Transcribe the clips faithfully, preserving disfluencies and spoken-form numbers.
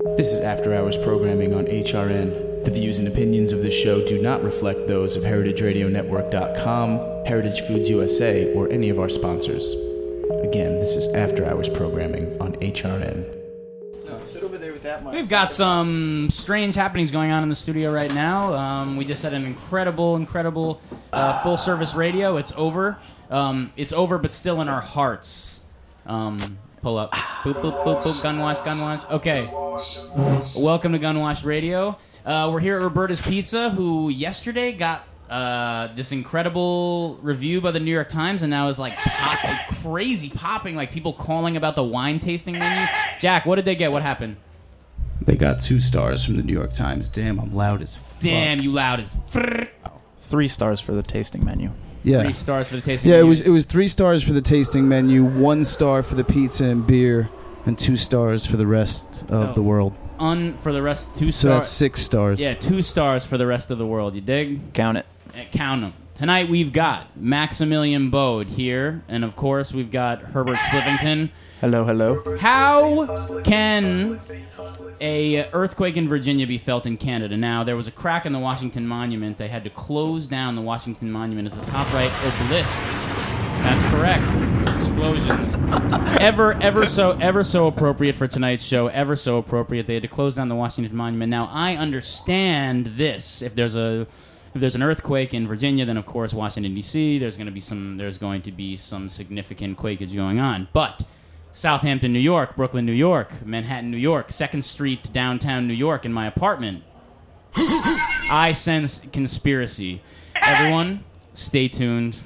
This is After Hours programming on H R N. The views and opinions of this show do not reflect those of Heritage Radio Network dot com, Heritage Foods U S A, or any of our sponsors. Again, this is After Hours programming on H R N. No, sit over there with that mic. We've got some strange happenings going on in the studio right now. Um, we just had an incredible, incredible uh, full-service radio. It's over. Um, it's over, but still in our hearts. Um, pull up. Boop, boop, boop, boop. Gunwash, Gunwash. Okay. Welcome to Gunwash Radio. Uh, we're here at Roberta's Pizza, who yesterday got uh, this incredible review by the New York Times, and now is like pop, crazy popping, like people calling about the wine tasting menu. Jack, what did they get? What happened? They got two stars from the New York Times. Damn, I'm loud as fuck. Damn, you loud as frrr. Three stars for the tasting menu. Yeah. Three stars for the tasting Yeah, menu. it was it was three stars for the tasting menu, one star for the pizza and beer, and two stars for the rest of Oh. the world. Un for the rest, two So stars. that's six stars. Yeah, two stars for the rest of the world. You dig? Count it. Uh, Count them. Tonight we've got Maximilian Bode here, and of course we've got Herbert Splivington. Hello, hello. How can a earthquake in Virginia be felt in Canada? Now, there was a crack in the Washington Monument. They had to close down the Washington Monument as the top right obelisk. That's correct. Explosions. Ever, ever so, ever so appropriate for tonight's show. Ever so appropriate. They had to close down the Washington Monument. Now, I understand this. If there's a, if there's an earthquake in Virginia, then of course Washington D C. There's going to be some. There's going to be some significant quakage going on. But Southampton, New York, Brooklyn, New York, Manhattan, New York, second Street, downtown New York, in my apartment, I sense conspiracy. Everyone, stay tuned.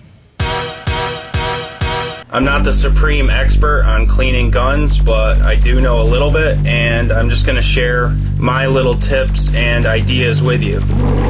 I'm not the supreme expert on cleaning guns, but I do know a little bit, and I'm just going to share my little tips and ideas with you.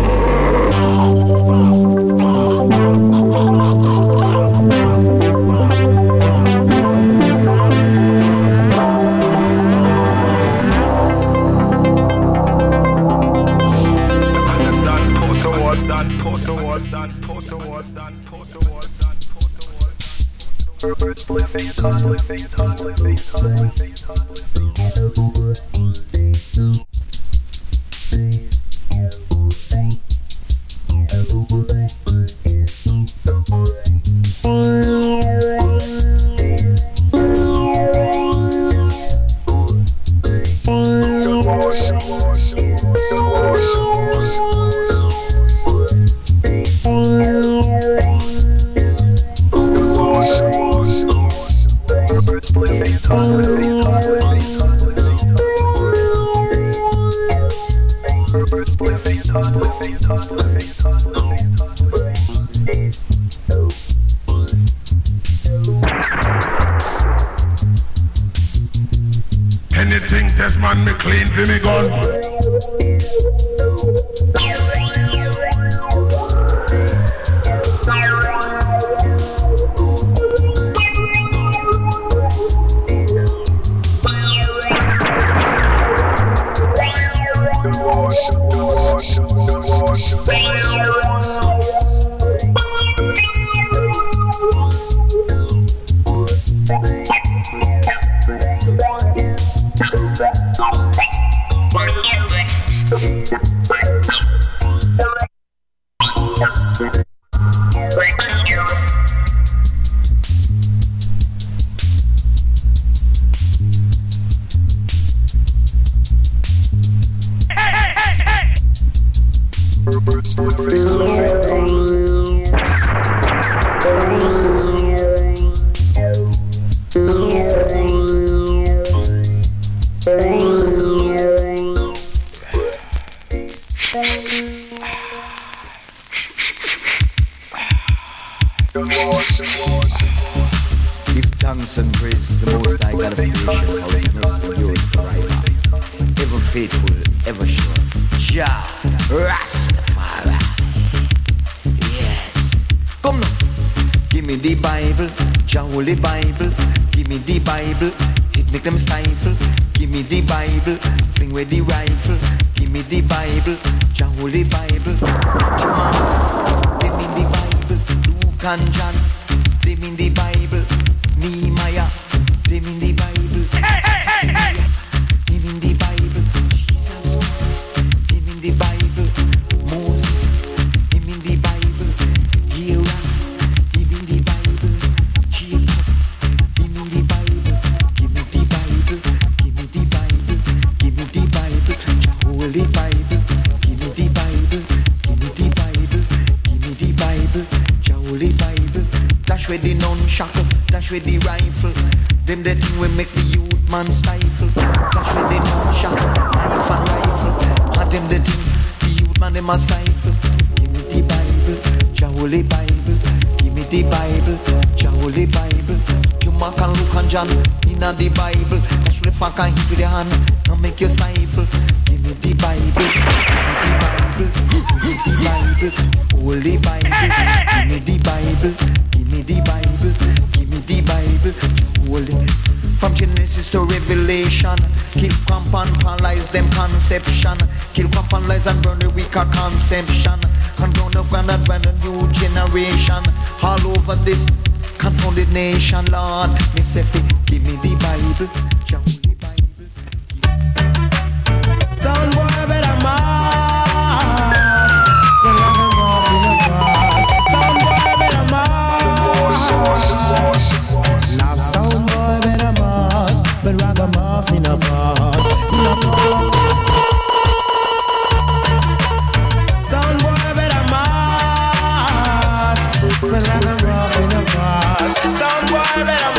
Anything this man me clean for me gun. Give thanks and praise to the Most High God of creation, how His mercy endures forever. Ever faithful, ever sure. Jah Rastafari. Yes. Come now. Give me the Bible, Jah Holy Bible. Give me the Bible, it make them stifle. Give me the Bible, bring away the rifle. Give me the Bible, Jah Holy Bible. Jamal, give me the Bible, Luke and John. Give me the Bible, Nehemiah. Give me the Bible, hey, hey, hey, hey. Give me the Bible, shackle, dash with the rifle. Them the thing we make the youth man stifle. Dash with the no shackle, knife and rifle. And them the thing, the youth man them a stifle. Give me the Bible, Jah Holy Bible. Give me the Bible, Jah Holy Bible. You mark and look and John inna the Bible. Dash with the fuck and hit with the hand and make you stifle. Give me the Bible, give me the Bible, give me the Bible, Holy Bible. Give me the Bible, give me the Bible, give me the Bible, Holy. From Genesis to Revelation, kill, cramp and paralyze them conception. Kill, cramp and lies and burn the weaker conception. And round the ground and run a new generation. All over this confounded nation, Lord. Me say, give me the Bible, Jah Holy Bible. Sound boy better mask. When I come off in the grass. Sound boy better mask. Now sound boy better mask. But ragamuffin a pass. In a pass. Sound boy better mask. But ragamuffin a pass. Sound boy better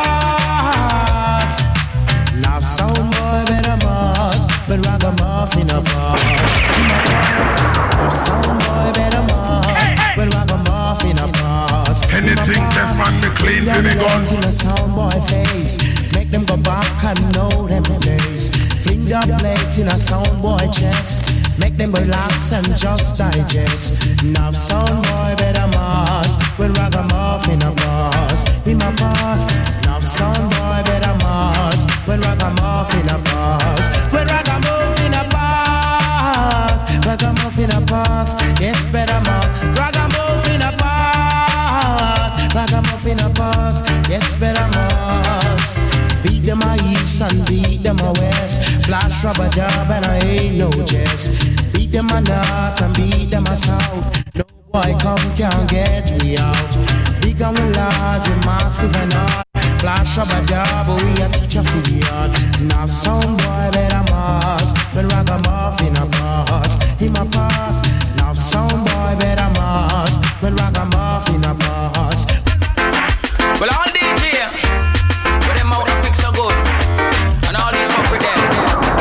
mask. Now sound boy better mask. But ragamuffin a pass. In a pass. Now sound boy better mask. But ragamuffin a pass. Anything that man me clean to me gun. Till a sound boy face. Make them go back and know them days. Fling the plate in a sound boy chest. Make them relax and just digest. Now sound boy better mask. When ragamuffin a pass. In a pass. Now sound boy better mask. When ragamuffin a pass. When ragamuffin a pass. Ragamuffin a pass. Yes better mask. Ragamuffin a pass. Ragamuffin a pass. Yes better mask. Beat them a east and beat them a west. Flash rubber job and I ain't no jest. Beat them a north and beat them a south. No boy come can't get we out. Big and we large, we massive and hard. Flash rubber job, but we a teacher for the art. Now sound boy better mask. When ragamuffin a pass, him a pass. Now sound boy better mask. When ragamuffin a pass. Well, all D J, with them out and fix so good, and all these up with them.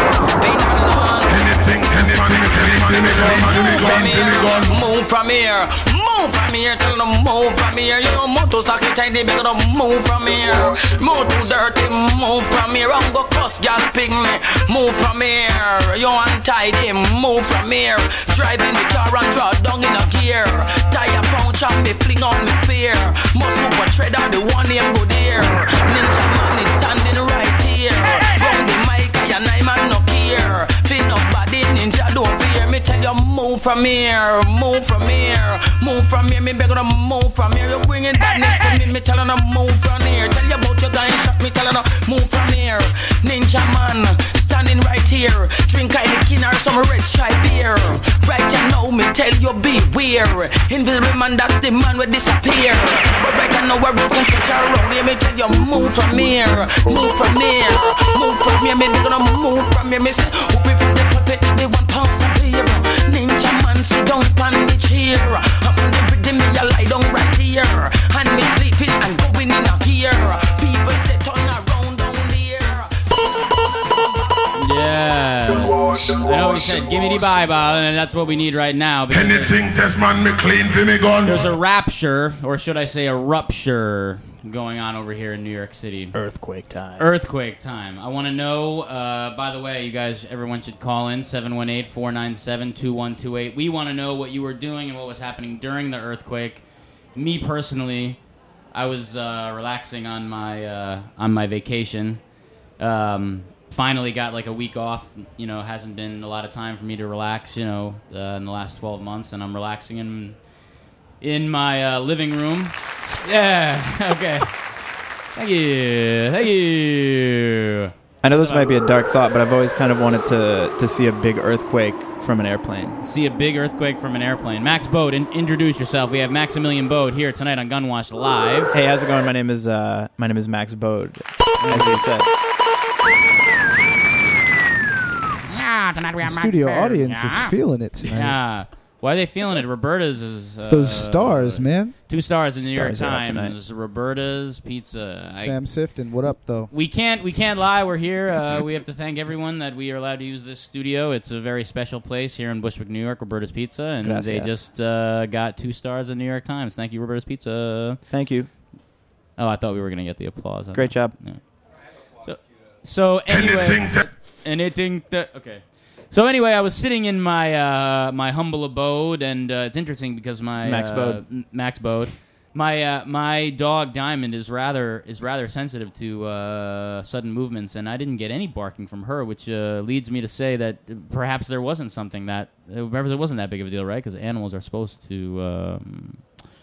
Anything, any money, any money, me gun, me gun, me gun. Move from here, move from here, tell them move from here. You know, motos like it tight, they better move from here. Move too dirty, move from here. I'm go cuss, y'all pig me. Move from here, you untidy, move from here. Driving the car and draw down in a gear. Tire punch and me fling on me spear. Most super treader, the one name go there. Ninja man is standing right here. Round the mic, I and I man no care. Feel nobody, ninja don't fear. Me tell you move from here, move from here, move from here. Me beg you to move from here. You bringing badness to me, me tell you to move from here. Tell you about your guy shot, me tell you to move from here. Ninja man, standing right here. Drink Heineken or some red stripe beer. Right you know me tell you beware. Invisible man, that's the man will disappear. But right you know we're rooting catch around here. Me tell you move from here, move from here, move from here. Me beg you to move from here. Me say who prefer the puppet, they want pounds to beer. Ninja man sit down on the chair. I'm on the rhythm, me a lie down right here. And me sleeping and going in a gear. People sit on around down there. Yeah. I know we said give me the Bible, and that's what we need right now. Anything that man me clean to me gun. There's a rapture, or should I say a rupture, going on over here in New York City. Earthquake time. Earthquake time. I want to know, uh, by the way, you guys, everyone should call in, seven one eight, four nine seven, two one two eight. We want to know what you were doing and what was happening during the earthquake. Me, personally, I was uh, relaxing on my uh, on my vacation. Um, finally got like a week off. You know, hasn't been a lot of time for me to relax, you know, uh, in the last twelve months, and I'm relaxing in, in my uh, living room. Yeah, okay. Thank you. Thank you. I know this might be a dark thought, but I've always kind of wanted to, to see a big earthquake from an airplane. See a big earthquake from an airplane. Max Bode, in- introduce yourself. We have Maximilian Bode here tonight on Gunwash Live. Hey, how's it going? My name is uh, my name is Max Bode, as you said. The studio audience is feeling it tonight. Yeah. Why are they feeling it? Roberta's is... Uh, It's those stars, man. Two stars in the New York Stars are out tonight. Times. Roberta's Pizza. I- Sam Sifton, what up, though? We can't we can't lie. We're here. Uh, we have to thank everyone that we are allowed to use this studio. It's a very special place here in Bushwick, New York, Roberta's Pizza. And Gracias. they just uh, got two stars in the New York Times. Thank you, Roberta's Pizza. Thank you. Oh, I thought we were going to get the applause. Great job. Yeah. So, so anyway, and it didn't. Uh, okay. So anyway, I was sitting in my uh, my humble abode, and uh, it's interesting because my Max uh, Bode. M- Max Bode, my uh, my dog Diamond is rather is rather sensitive to uh, sudden movements, and I didn't get any barking from her, which uh, leads me to say that perhaps there wasn't something that uh, perhaps it wasn't that big of a deal, right? Because animals are supposed to um,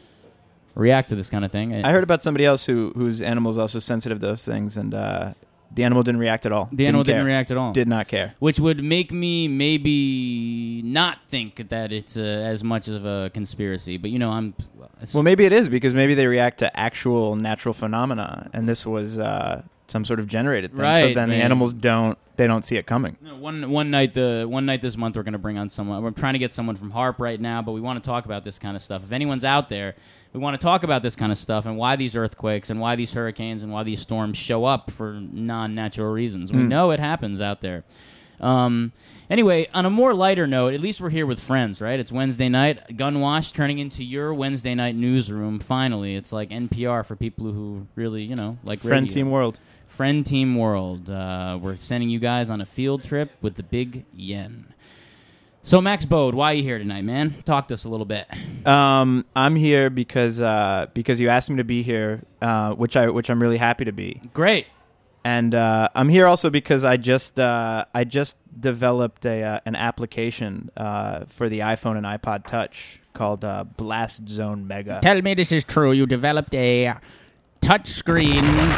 react to this kind of thing. I heard about somebody else who whose animal is also sensitive to those things, and uh, the animal didn't react at all. The animal didn't care. react at all. Did not care. Which would make me maybe not think that it's uh, as much of a conspiracy. But, you know, I'm... Well, maybe it is, because maybe they react to actual natural phenomena, and this was uh, some sort of generated thing. Right, so then man. the animals don't, they don't see it coming. No, one one night the one night this month we're going to bring on someone. We're trying to get someone from Harp right now, but we want to talk about this kind of stuff. If anyone's out there, we want to talk about this kind of stuff and why these earthquakes and why these hurricanes and why these storms show up for non-natural reasons. We Mm. know it happens out there. Um, anyway, on a more lighter note, at least we're here with friends, right? It's Wednesday night. Gunwash turning into your Wednesday night newsroom. Finally, it's like N P R for people who really, you know, like Friend radio. Team World. Friend Team World. Uh, we're sending you guys on a field trip with the Big Yen. So, Max Bode, why are you here tonight, man? Talk to us a little bit. Um, I'm here because uh, because you asked me to be here, uh, which I which I'm really happy to be. Great. And uh, I'm here also because I just uh, I just developed a uh, an application uh, for the iPhone and iPod Touch called uh, Blast Zone Mega. Tell me this is true. You developed a touchscreen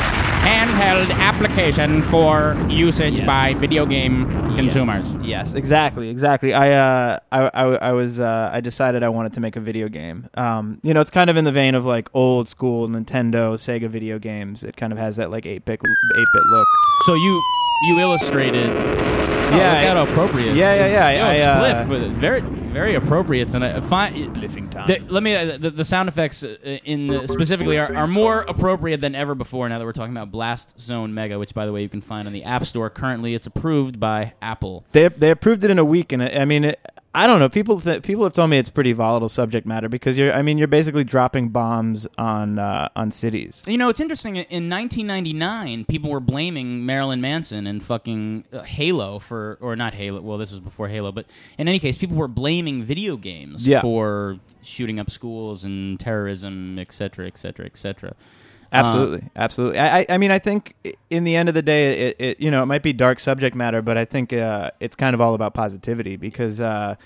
handheld application for usage Yes. by video game consumers. Yes, yes, exactly, exactly. I, uh, I, I, I was, uh, I decided I wanted to make a video game. Um, you know, it's kind of in the vein of like old school Nintendo, Sega video games. It kind of has that like eight bit, eight bit look. So you you illustrated. Oh, Yeah, look how I- appropriate. yeah, yeah, yeah, Yo, I, uh, spliff with it. Very, very appropriate tonight. Fine. Spliffing time. The, let me. Uh, the, the sound effects uh, in the, specifically are, are more appropriate than ever before. Now that we're talking about Blast Zone Mega, which by the way you can find on the App Store. Currently, it's approved by Apple. They they approved it in a week, and I mean, it, I don't know. People th- people have told me it's pretty volatile subject matter because you're. I mean, you're basically dropping bombs on uh, on cities. You know, it's interesting. In nineteen ninety-nine, people were blaming Marilyn Manson and fucking uh, Halo for, or not Halo. Well, this was before Halo, but in any case, people were blaming video games Yeah. for shooting up schools and terrorism, et cetera, et cetera, et cetera. Absolutely, Uh, absolutely. I, I, I mean, I think in the end of the day, it, it you know, it might be dark subject matter, but I think uh, it's kind of all about positivity because, uh,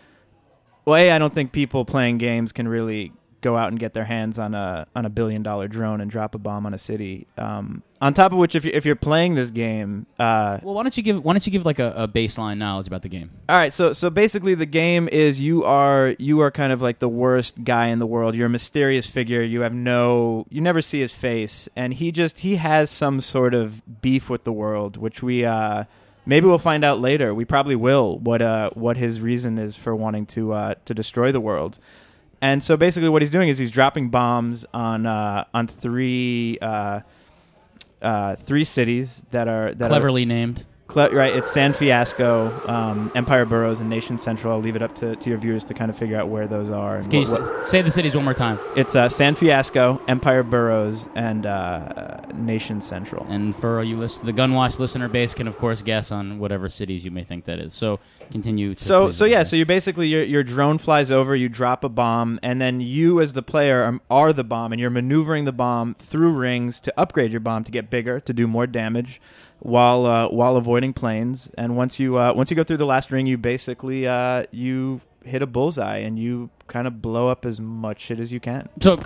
well, A, I don't think people playing games can really go out and get their hands on a on a billion dollar drone and drop a bomb on a city. Um, on top of which, if you if you're playing this game, uh, well, why don't you give why don't you give like a, a baseline knowledge about the game? all right, so so basically the game is you are you are kind of like the worst guy in the world. You're a mysterious figure. You have no you never see his face, and he just he has some sort of beef with the world, which we uh, maybe we'll find out later. We probably will what uh what his reason is for wanting to uh, to destroy the world. And so basically what he's doing is he's dropping bombs on uh, on three uh, uh, three cities that are that Cleverly are, named. Cle- right, it's San Fiasco, um, Empire Boroughs, and Nation Central. I'll leave it up to, to your viewers to kind of figure out where those are. And Can you what- s- what- say the cities one more time? it's uh, San Fiasco, Empire Boroughs, and uh, Nation Central. And for you list, the Gunwash listener base can of course guess on whatever cities you may think that is. So continue. To So, please- so yeah, so you basically your your drone flies over, you drop a bomb, and then you as the player are, are the bomb, and you're maneuvering the bomb through rings to upgrade your bomb to get bigger, to do more damage, while uh, while avoiding planes. And once you uh, once you go through the last ring, you basically uh, you hit a bullseye, and you kind of blow up as much shit as you can. So,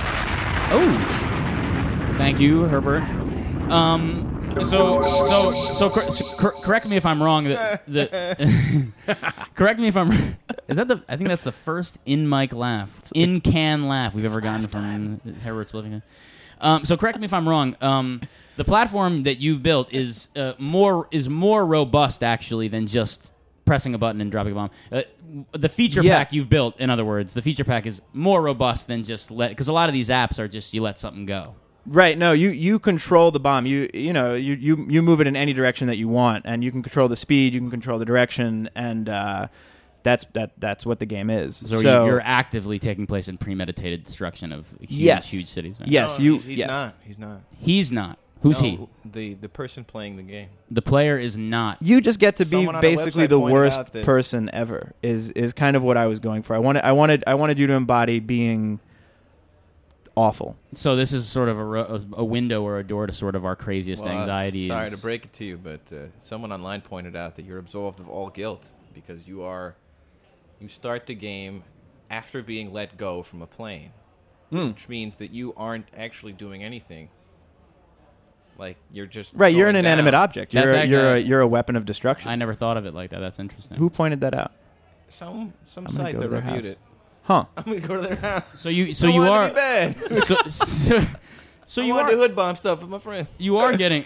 oh, thank you, Herbert. Um, so, so, so, cor- so cor- correct me if I'm wrong. The, the correct me if I'm. Is that the? I think that's the first in mic laugh, in can laugh we've ever gotten from Herbert's living. Um, so correct me if I'm wrong. Um, the platform that you've built is uh, more is more robust actually than just pressing a button and dropping a bomb. Uh, the feature Yeah. pack you've built, in other words, the feature pack is more robust than just let, because a lot of these apps are just you let something go. Right. No, you, you control the bomb. You you know you, you you move it in any direction that you want, and you can control the speed. You can control the direction, and uh, that's that that's what the game is. So, So, you- you're actively taking place in premeditated destruction of huge, Yes. huge cities. Right? Yes, No, you. He's, he's yes. not. He's not. He's not. Who's No, he? The the person playing the game. The player is not. You just get to be Someone on a basically website the pointed worst out that- person ever. Is is kind of what I was going for. I wanted I wanted I wanted you to embody being awful. So this is sort of a, ro- a window or a door to sort of our craziest Well, anxieties. Sorry to break it to you, but uh, someone online pointed out that you're absolved of all guilt because you are you start the game after being let go from a plane, Hmm. which means that you aren't actually doing anything. Like you're just Right, you're an going inanimate down. object. You're a, That's you're a, actually- you're a weapon of destruction. I never thought of it like that. That's interesting. Who pointed that out? Some some I'm gonna site go that to their reviewed house. it. Huh? I'm gonna go to their house. So you, so I you wanted are. to be bad. So, so, so I you wanted are. to hood bomb stuff with my friends. You are getting.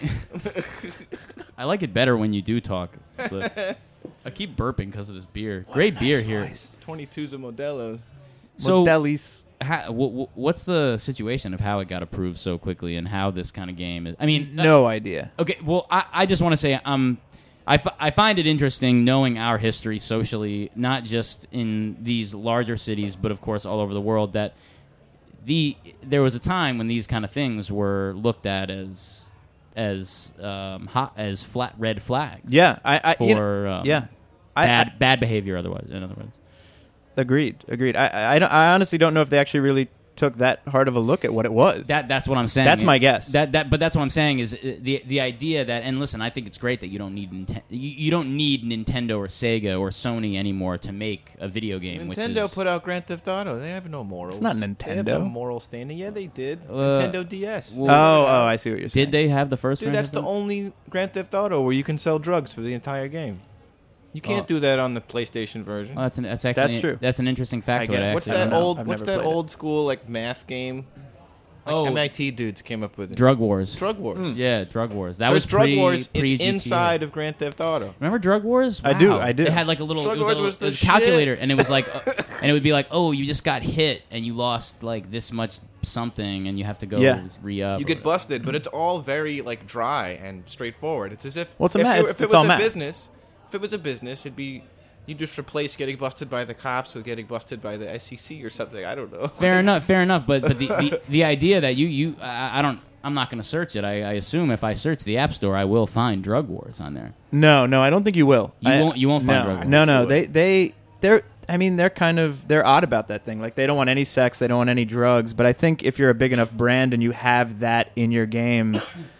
I like it better when you do talk. But I keep burping because of this beer. Great beer here. twenty-twos of Modelo's. So, Modelis. ha, w- w- what's the situation of how it got approved so quickly and how this kind of game is? I mean, No idea. Okay, well, I, I just want to say um, I, f- I find it interesting knowing our history socially, not just in these larger cities, but of course all over the world, that the there was a time when these kind of things were looked at as as um, hot as flat red flags. Yeah, I, I for you know, um, yeah, I, bad I, bad behavior. Otherwise, in other words. agreed, agreed. I, I, I, don't, I honestly don't know if they actually really took that hard of a look at what it was. That that's what I'm saying. That's my guess. That that, but that's what I'm saying is uh, the the idea that, and listen, I think it's great that you don't need Ninten- you, you don't need Nintendo or Sega or Sony anymore to make a video game. which Nintendo is, put out Grand Theft Auto. They have no morals. It's not They have no Nintendo. moral standing. Yeah, they did. Uh, Nintendo D S. well, oh, oh, I see what you're saying. Did they have the first? Dude, Grand that's Theft the Auto? only Grand Theft Auto where you can sell drugs for the entire game. You can't Oh. do that on the PlayStation version. Oh, that's an, that's actually That's true. That's an interesting factoid. guess. I what's actually that don't know. old? I've What's never that played it. old school like math game? Like Oh. M I T dudes came up with it. Drug Wars. Drug Wars. Yeah, Drug Wars. That There's was Drug pre, Wars pre is G T A. inside of Grand Theft Auto. Remember Drug Wars? I do, Wow. I do. It had like a little, Drug it was, Wars a, was the it was a calculator, shit. and it was like, uh, and it would be like, oh, you just got hit, and you lost like this much something, and you have to go Yeah. re up. You get busted, but it's all very like dry and straightforward. It's as if Well, it's a if, ma- it, it's- if it it's was all a math. business, if it was a business, it'd be you just replace getting busted by the cops with getting busted by the S E C or something. I don't know. Fair enough, fair enough. But but the, the, the idea that you you I, I don't I'm not going to search it. I, I assume if I search the App Store, I will find Drug Wars on there. No, no, I don't think you will. You I- won't- you won't find no, Drug Wars. No, no, they they they're. I mean, they're kind of they're odd about that thing. Like they don't want any sex, they don't want any drugs. But I think if you're a big enough brand and you have that in your game,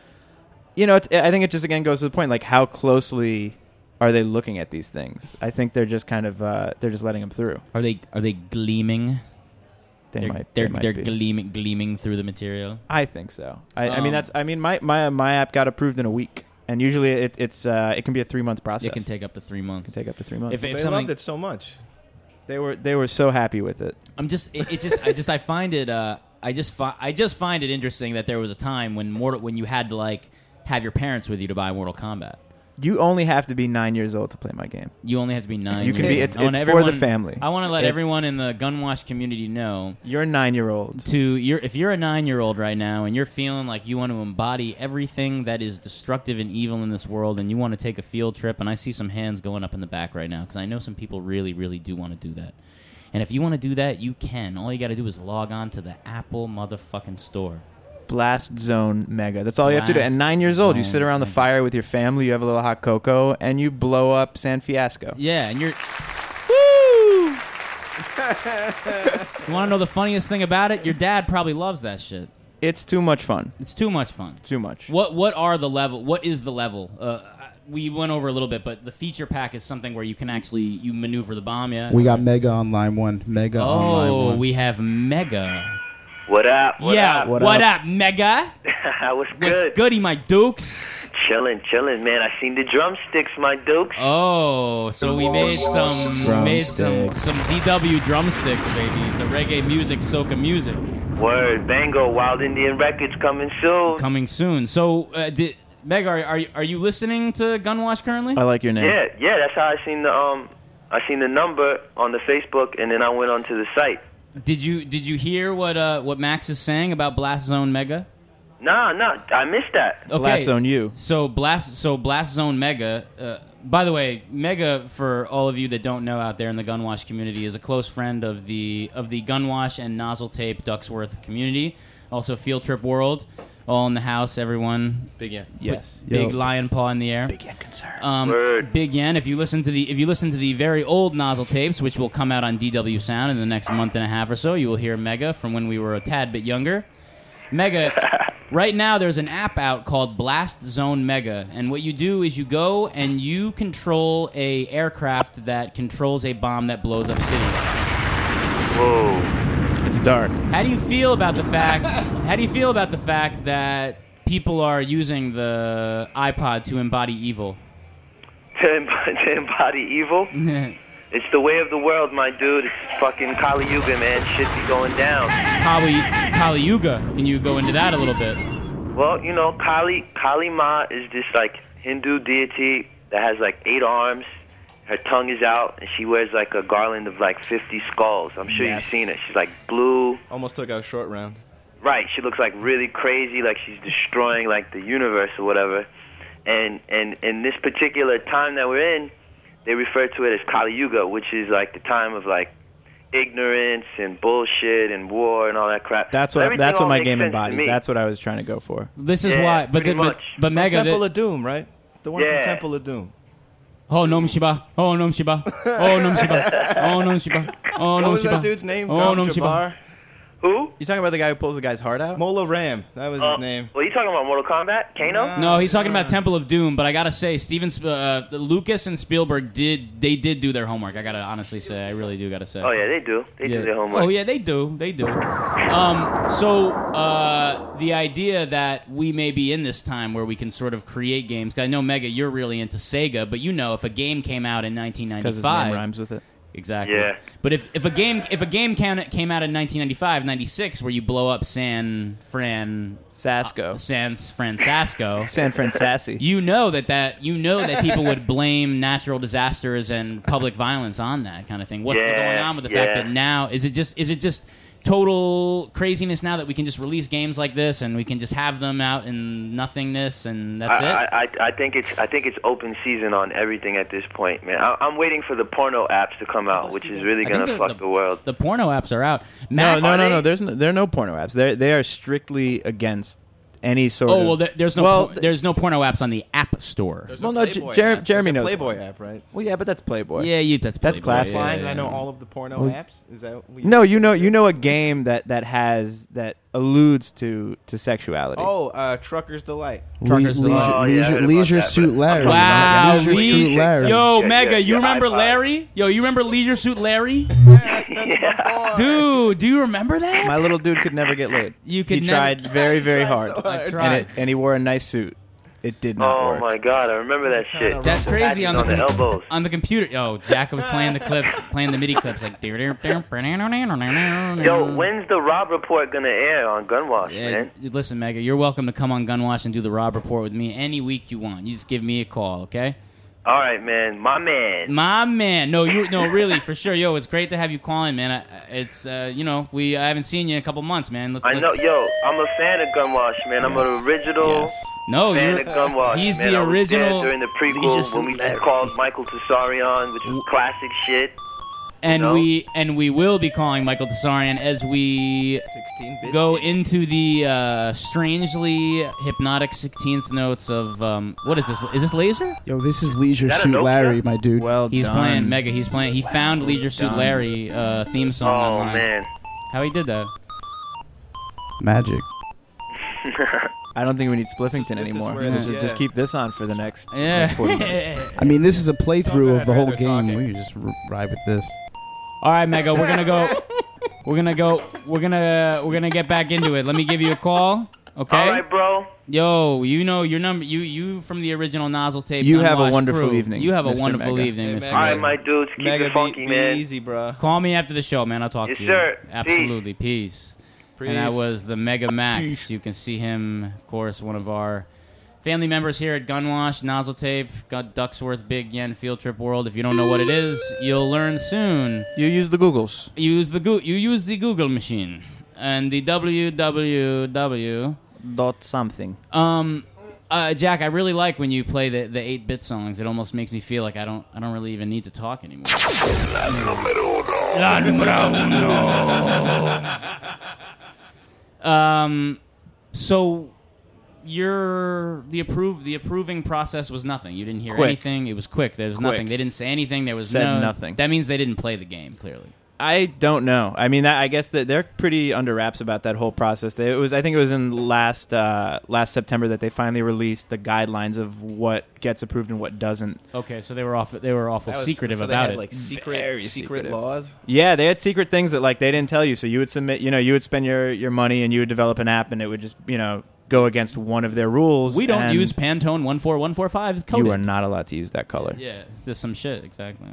you know, it's, I think it just again goes to the point like how closely are they looking at these things? I think they're just kind of uh, they're just letting them through. Are they are they gleaming? They they're, might. They're they might they're be. gleaming gleaming through the material. I think so. I, I Um, mean, that's. I mean, my, my my app got approved in a week, and usually it, it's uh, it can be a three month process. It can take up to three months. It can take up to three months. If, if they something, loved it so much. They were they were so happy with it. I'm just it, it's just I just I find it uh I just fi- I just find it interesting that there was a time when Mortal when you had to like have your parents with you to buy Mortal Kombat. You only have to be nine years old to play my game. You only have to be nine. You can years be. old. It's, I want it's for everyone- the family. I want to let It's- everyone in the Gunwash community know You're a nine year old. to you're if you're a nine year old right now and you're feeling like you want to embody everything that is destructive and evil in this world and you want to take a field trip, and I see some hands going up in the back right now because I know some people really really do want to do that. And if you want to do that, you can. All you got to do is log on to the Apple motherfucking store. Blast Zone Mega. That's all you have to do. Blast And nine years old, you Zone sit around the Mega. fire with your family. You have a little hot cocoa, and you blow up San Fiasco. Yeah, and you're. Woo! You want to know the funniest thing about it? Your dad probably loves that shit. It's too much fun. It's too much fun. Too much. What What are the level? What is the level? Uh, we went over a little bit, but the feature pack is something where you can actually you maneuver the bomb. Yeah. We got Mega on line one. Mega on line Oh, one. we have Mega. What up? What yeah. up? What, What up? Mega? What's What's good? goody, my dukes? Chilling, chilling, man. I seen the drumsticks, my dukes. Oh, so we made some we made some Drumsticks. some D W drumsticks, baby. The reggae music, soca music. Word, Bango, Wild Indian Records coming soon. Coming soon. So, uh, did Meg, are, are you are you listening to Gunwash currently? I like your name. Yeah, yeah. That's how I seen the um, I seen the number on the Facebook, and then I went onto the site. Did you did you hear what uh what Max is saying about Blast Zone Mega? Nah, nah, I missed that. Okay. Blast Zone U. So Blast so Blast Zone Mega. Uh, by the way, Mega, for all of you that don't know out there in the Gunwash community, is a close friend of the of the Gunwash and Nozzle Tape Ducksworth community. Also, Field Trip World. All in the house, everyone. Big Yen. Yes. Big Yo. lion paw in the air. Big Yen concern. Um, Word. Big Yen. If you listen to the if you listen to the very old Nozzle tapes, which will come out on D W Sound in the next month and a half or so, you will hear Mega from when we were a tad bit younger. Mega. Right now, there's an app out called Blast Zone Mega, and what you do is you go and you control a aircraft that controls a bomb that blows up cities. Whoa. It's dark. How do you feel about the fact? How do you feel about the fact that people are using the iPod to embody evil? To, emb- to embody evil? It's the way of the world, my dude. It's fucking Kali Yuga, man. Shit be going down. Kali Kali Yuga. Can you go into that a little bit? Well, you know, Kali Kali Ma is this like Hindu deity that has like eight arms. Her tongue is out, and she wears like a garland of like fifty skulls. I'm sure Yes. you've seen it. She's like blue. Almost took out a short round. Right. She looks like really crazy, like she's destroying like the universe or whatever. And and in this particular time that we're in, they refer to it as Kali Yuga, which is like the time of like ignorance and bullshit and war and all that crap. That's what Everything that's what all my makes game sense to embodies. me. That's what I was trying to go for. This is Yeah, why. But pretty the, but, much. but Mega. Temple the- of Doom, right? The one Yeah. from Temple of Doom. Oh Nom Shiba. Oh Nom Shiba. Oh Nom Shiba. Oh Nom Shiba. Oh What Nom was Shiba. that dude's name? Oh Gom Nom Shiba. Jabbar? Who? You talking about the guy who pulls the guy's heart out? Mola Ram. That was Uh, his name. Well, you talking about Mortal Kombat? Kano? No, he's talking about Temple of Doom. But I gotta say, Steven, Sp- uh, Lucas and Spielberg did they did do their homework. I gotta honestly say, I really do gotta say. Oh yeah, they do. They Yeah. do their homework. Oh yeah, they do. They do. Um, so uh, the idea that we may be in this time where we can sort of create games. 'Cause I know Mega, you're really into Sega, but you know if a game came out in nineteen Because his ninety-five, name rhymes with it. exactly. Yeah. But if, if a game if a game came came out in nineteen ninety-five, ninety-six, where you blow up San Fran Sasco. San Francisco, San Francisco. you know that, that you know that people would blame natural disasters and public violence on that kind of thing. What's Yeah, going on with the fact yeah. that now is it just is it just total craziness now that we can just release games like this and we can just have them out in nothingness and that's I, it? I, I, I think it's I think it's open season on everything at this point, man. I, I'm waiting for the porno apps to come out, which is really I gonna think fuck the, the, world. The porno apps are out. No, Mac- no, Are no, they? no. There's no, there are no porno apps. They they are strictly against any sort Oh of. well, there, there's no Well, por- there's no porno apps on the App Store. There's Well, a no, J- Playboy Jer- app. Jeremy There's a knows. Playboy app, right? Well, yeah, but that's Playboy. Yeah, you, that's That's Playboy. classic. Yeah, Fine, yeah, I know yeah. all of the porno Well, apps. Is that what we No, you know, you know a game that, that has that alludes to, to sexuality. Oh, uh, Trucker's Delight. Truckers Le- Delight. leisure, Oh, yeah, I leisure, heard about leisure that, Suit but- Larry. Wow, Leisure Lee- Suit Larry. Yo, Yeah, Mega, yeah, you yeah, remember iPod. Larry? Yo, you remember Leisure Suit Larry? Yeah. Dude, do you remember that? My little dude could never get laid. You could he never- tried very, very tried hard. so hard. I And, tried. it, and he wore a nice suit. It did not Oh work. my god, I remember that shit. That's crazy on the, on the com- elbows. on the computer. Yo, Jack was playing the clips, playing the MIDI clips like. Yo, when's the Rob Report gonna air on Gunwash, Yeah, man? listen, Mega, you're welcome to come on Gunwash and do the Rob Report with me any week you want. You just give me a call, okay? All right, man, my man. My man, no, you, no, really, for sure, yo, it's great to have you calling, man. I, it's, uh, you know, we, I haven't seen you in a couple months, man. Let's, I know, let's- yo, I'm a fan of Gunwash, man. I'm an original Yes. No, fan you're, of Gunwash. he's man. the I was original, there during the Leisure prequel Suit when we Larry. called Michael Tessarion, which was classic shit. and know? we, and we will be calling Michael Tessarion as we sixteen bit go tapes. into the uh, strangely hypnotic sixteenth notes of um, what is this? Is this Laser? Yo, this is Leisure Is that a Suit Nokia? Larry, my dude. Well He's done. playing Mega. He's playing. He found Leisure Suit done. Larry uh, theme song Oh online. man. How he did that? Magic. I don't think we need Spliffington This is anymore. where Just, the- just yeah. keep this on for the next, Yeah. next forty minutes. I mean, this is a playthrough of the whole They're game. talking. We can just r- ride with this. All right, Mega. We're gonna go. We're gonna go. We're gonna. We're gonna get back into it. Let me give you a call. Okay. All right, bro. Yo, you know your number. You you from the original Nozzle tape. You have a Unwashed wonderful crew. evening, You have a Mister wonderful Mega. evening, Hey, Mister Mega. All right, Mega. my dudes, keep Mega, it be, funky, be man. easy, bro. Call me after the show, man. I'll talk Yes, to you. sir. Absolutely. Peace. And that Peace. was the Mega Max. You can see him, of course, one of our family members here at Gunwash, Nozzle Tape, got Ducksworth, Big Yen, Field Trip World. If you don't know what it is, you'll learn soon. You use the Googles. You use the go- you use the Google machine and the w w w dot something. Um, uh, Jack, I really like when you play the the eight-bit songs. It almost makes me feel like I don't I don't really even need to talk anymore. La numero uno. La numero uno. Um, so. Your the approve the approving process was nothing. You didn't hear Quick. anything. It was quick. There was Quick. nothing. They didn't say anything. There was Said no nothing. That means they didn't play the game. Clearly, I don't know. I mean, that, I guess that they're pretty under wraps about that whole process. They, it was, I think, it was in last uh, last September that they finally released the guidelines of what gets approved and what doesn't. okay. So they were off. They were awful That was- secretive so they about had, it. like secret, Very secret secretive. laws. Yeah, they had secret things that like they didn't tell you. So you would submit, you know, you would spend your, your money and you would develop an app, and it would just, you know, go against one of their rules. we don't and use Pantone one four one four five coded. You are not allowed to use that color. Yeah, it's just some shit. Exactly.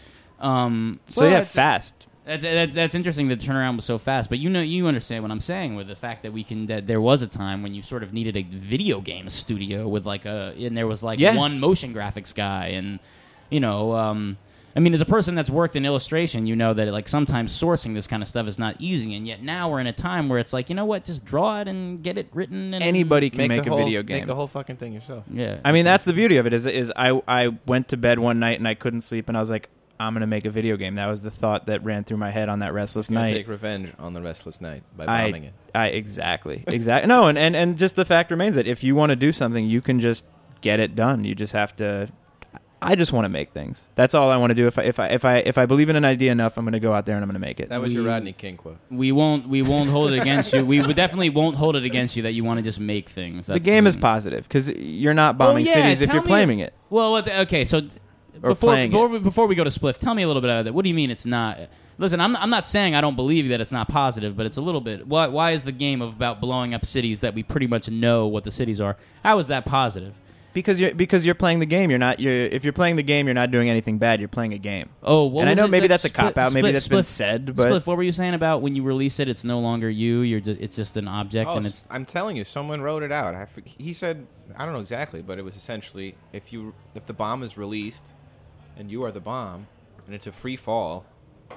Um, So well, yeah, it's- fast. That's that, that's interesting. The turnaround was so fast, but you know, you understand what I'm saying with the fact that we can. That there was a time when you sort of needed a video game studio with like a, and there was like Yeah. one motion graphics guy, and you know, um, I mean, as a person that's worked in illustration, you know that like sometimes sourcing this kind of stuff is not easy, and yet now we're in a time where it's like, you know what, just draw it and get it written. And Anybody can make, the a whole, video game. Make the whole fucking thing yourself. Yeah, I mean, that's the beauty of it. Is is I I went to bed one night and I couldn't sleep, and I was like, I'm gonna make a video game. That was the thought that ran through my head on that restless You're gonna night. take revenge on the restless night by I, bombing it. I exactly, exactly. No, and, and and just the fact remains that if you want to do something, you can just get it done. You just have to. I just want to make things. That's all I want to do. If I if I if I if I believe in an idea enough, I'm going to go out there and I'm going to make it. That was We- your Rodney King quote. We won't. We won't hold it against you. We would definitely won't hold it against you that you want to just make things. The That's- game is positive because you're not bombing Oh, yeah, cities if tell you're me- claiming it. Well, what- okay, so Or before playing before we, before we go to Spliff, tell me a little bit about that. What do you mean it's not? Listen, I'm I'm not saying I don't believe that it's not positive, but it's a little bit. Why why is the game of about blowing up cities that we pretty much know what the cities are? How is that positive? Because you're because you're playing the game. You're not. You're if you're playing the game, you're not doing anything bad. You're playing a game. Oh, what and I was know it maybe that that's a Split- cop out. Maybe Split- that's been Split- said. But Spliff, what were you saying about when you release it? It's no longer you. You're just, it's just an object, Oh, and s- it's I'm telling you, someone wrote it out. I, f- he said, I don't know exactly, but it was essentially if you if the bomb is released, and you are the bomb, and it's a free fall,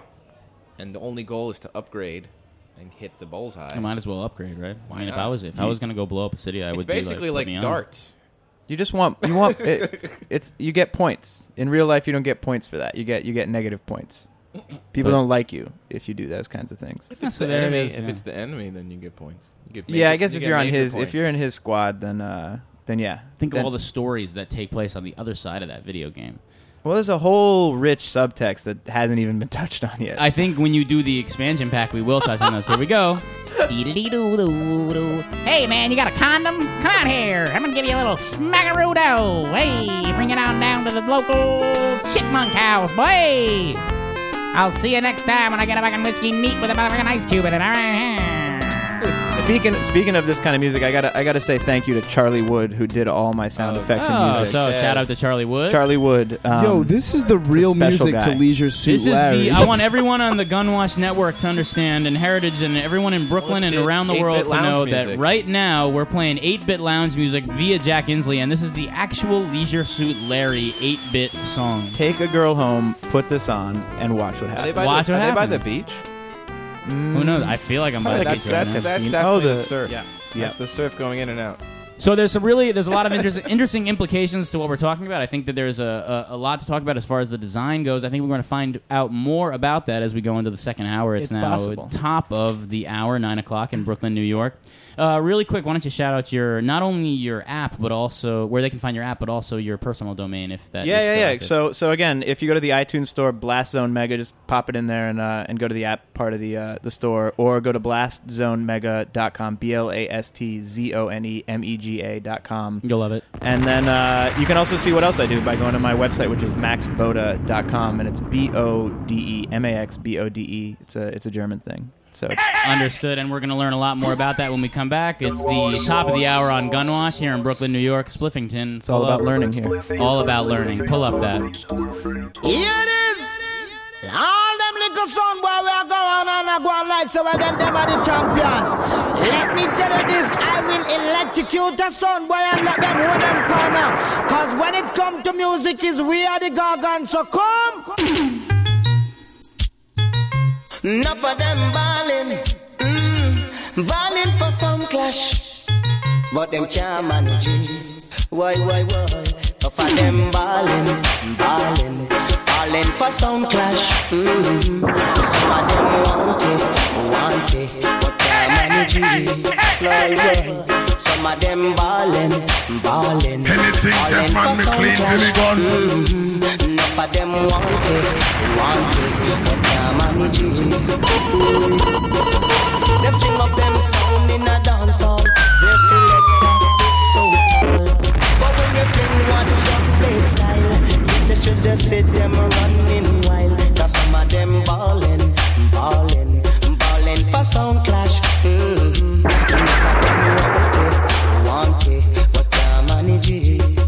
and the only goal is to upgrade and hit the bullseye. I might as well upgrade, right? Why I mean, if not? I was if I was gonna go blow up a city, I It's would basically be like, like, put me on. darts. You just want you want it, it's you get points. In real life, you don't get points for that. You get you get negative points. People But- don't like you if you do those kinds of things. If it's So the there it enemy, is, if yeah. it's the enemy, then you get points. You get Yeah, major- I guess you if get you're on major his points. if you're in his squad, then uh, then yeah. Think Then- of all the stories that take place on the other side of that video game. Well, there's a whole rich subtext that hasn't even been touched on yet. I think when you do the expansion pack, we will touch on those. Here we go. Dee-dee-doo-doo-doo. Hey, man, you got a condom? Come on here. I'm going to give you a little smackaroo-do. Hey, bring it on down to the local chipmunk house, boy. I'll see you next time when I get a fucking whiskey neat with a motherfucking ice cube in it. All right. Speaking speaking of this kind of music, I gotta I gotta say thank you to Charlie Wood who did all my sound effects and Oh, music. so shout out to Charlie Wood. Charlie Wood. Um, Yo, this is the real special music guy. to Leisure Suit This is Larry. the. I want everyone on the Gunwash Network to understand, and Heritage, and everyone in Brooklyn Well, it's- and around the it's world eight-bit to know lounge that music. right now we're playing eight-bit lounge music via Jack Inslee, and this is the actual Leisure Suit Larry eight-bit song. Take a girl home, put this on, and watch what Are they happens. by, Watch the, what are they by happens. the beach? Who knows? I feel like I'm by the that's beach right that's, now. that's Scene. definitely Oh, the, the- surf. yeah. That's Yeah. the surf going in and out. So there's some really there's a lot of interest, interesting implications to what we're talking about. I think that there's a, a, a lot to talk about as far as the design goes. I think we're going to find out more about that as we go into the second hour. It's, It's now possible. top of the hour, nine o'clock in Brooklyn, New York. Uh, really quick, why don't you shout out your not only your app, but also where they can find your app, but also your personal domain if that. Yeah, is yeah, still yeah. active. So, so again, if you go to the iTunes store, Blast Zone Mega, just pop it in there and uh, and go to the app part of the uh, the store, or go to blast zone mega dot com, B L A S T Z O N E M E G A dot com. You'll love it. And then uh, you can also see what else I do by going to my website, which is max boda dot com, and it's B O D E M A X B O D E. It's a it's a German thing. So Understood, and we're going to learn a lot more about that when we come back. It's the top of the hour on Gunwash here in Brooklyn, New York, Spliffington. it's all Pull about up. learning here. All about learning. Pull up that. Here it is. All them little son boy we are going on a I go on like some of them, them are the champion. Let me tell you this, I will electrocute a sound boy and let them hold them corner. Cause when it comes to music, is we are the gargants, so come. Enough of them ballin', mm, ballin' for some clash, but them can't manage it. Why, why, why? Enough of them ballin', ballin', ballin' for some clash. Mm. Some of them want it, want it, but can't manage it. Why, why? Some of them ballin', ballin', ballin' for some clash. Mm. Enough of them want it, want it, but can't manage it. Them string up them sound in a dance hall. Their selector is so tall. But when you fling one drum play style, you say should just sit them running wild. Cause some of them ballin', ballin', ballin' for sound clash. Mm-hmm. Enough of them want it, want it, but can't manage it.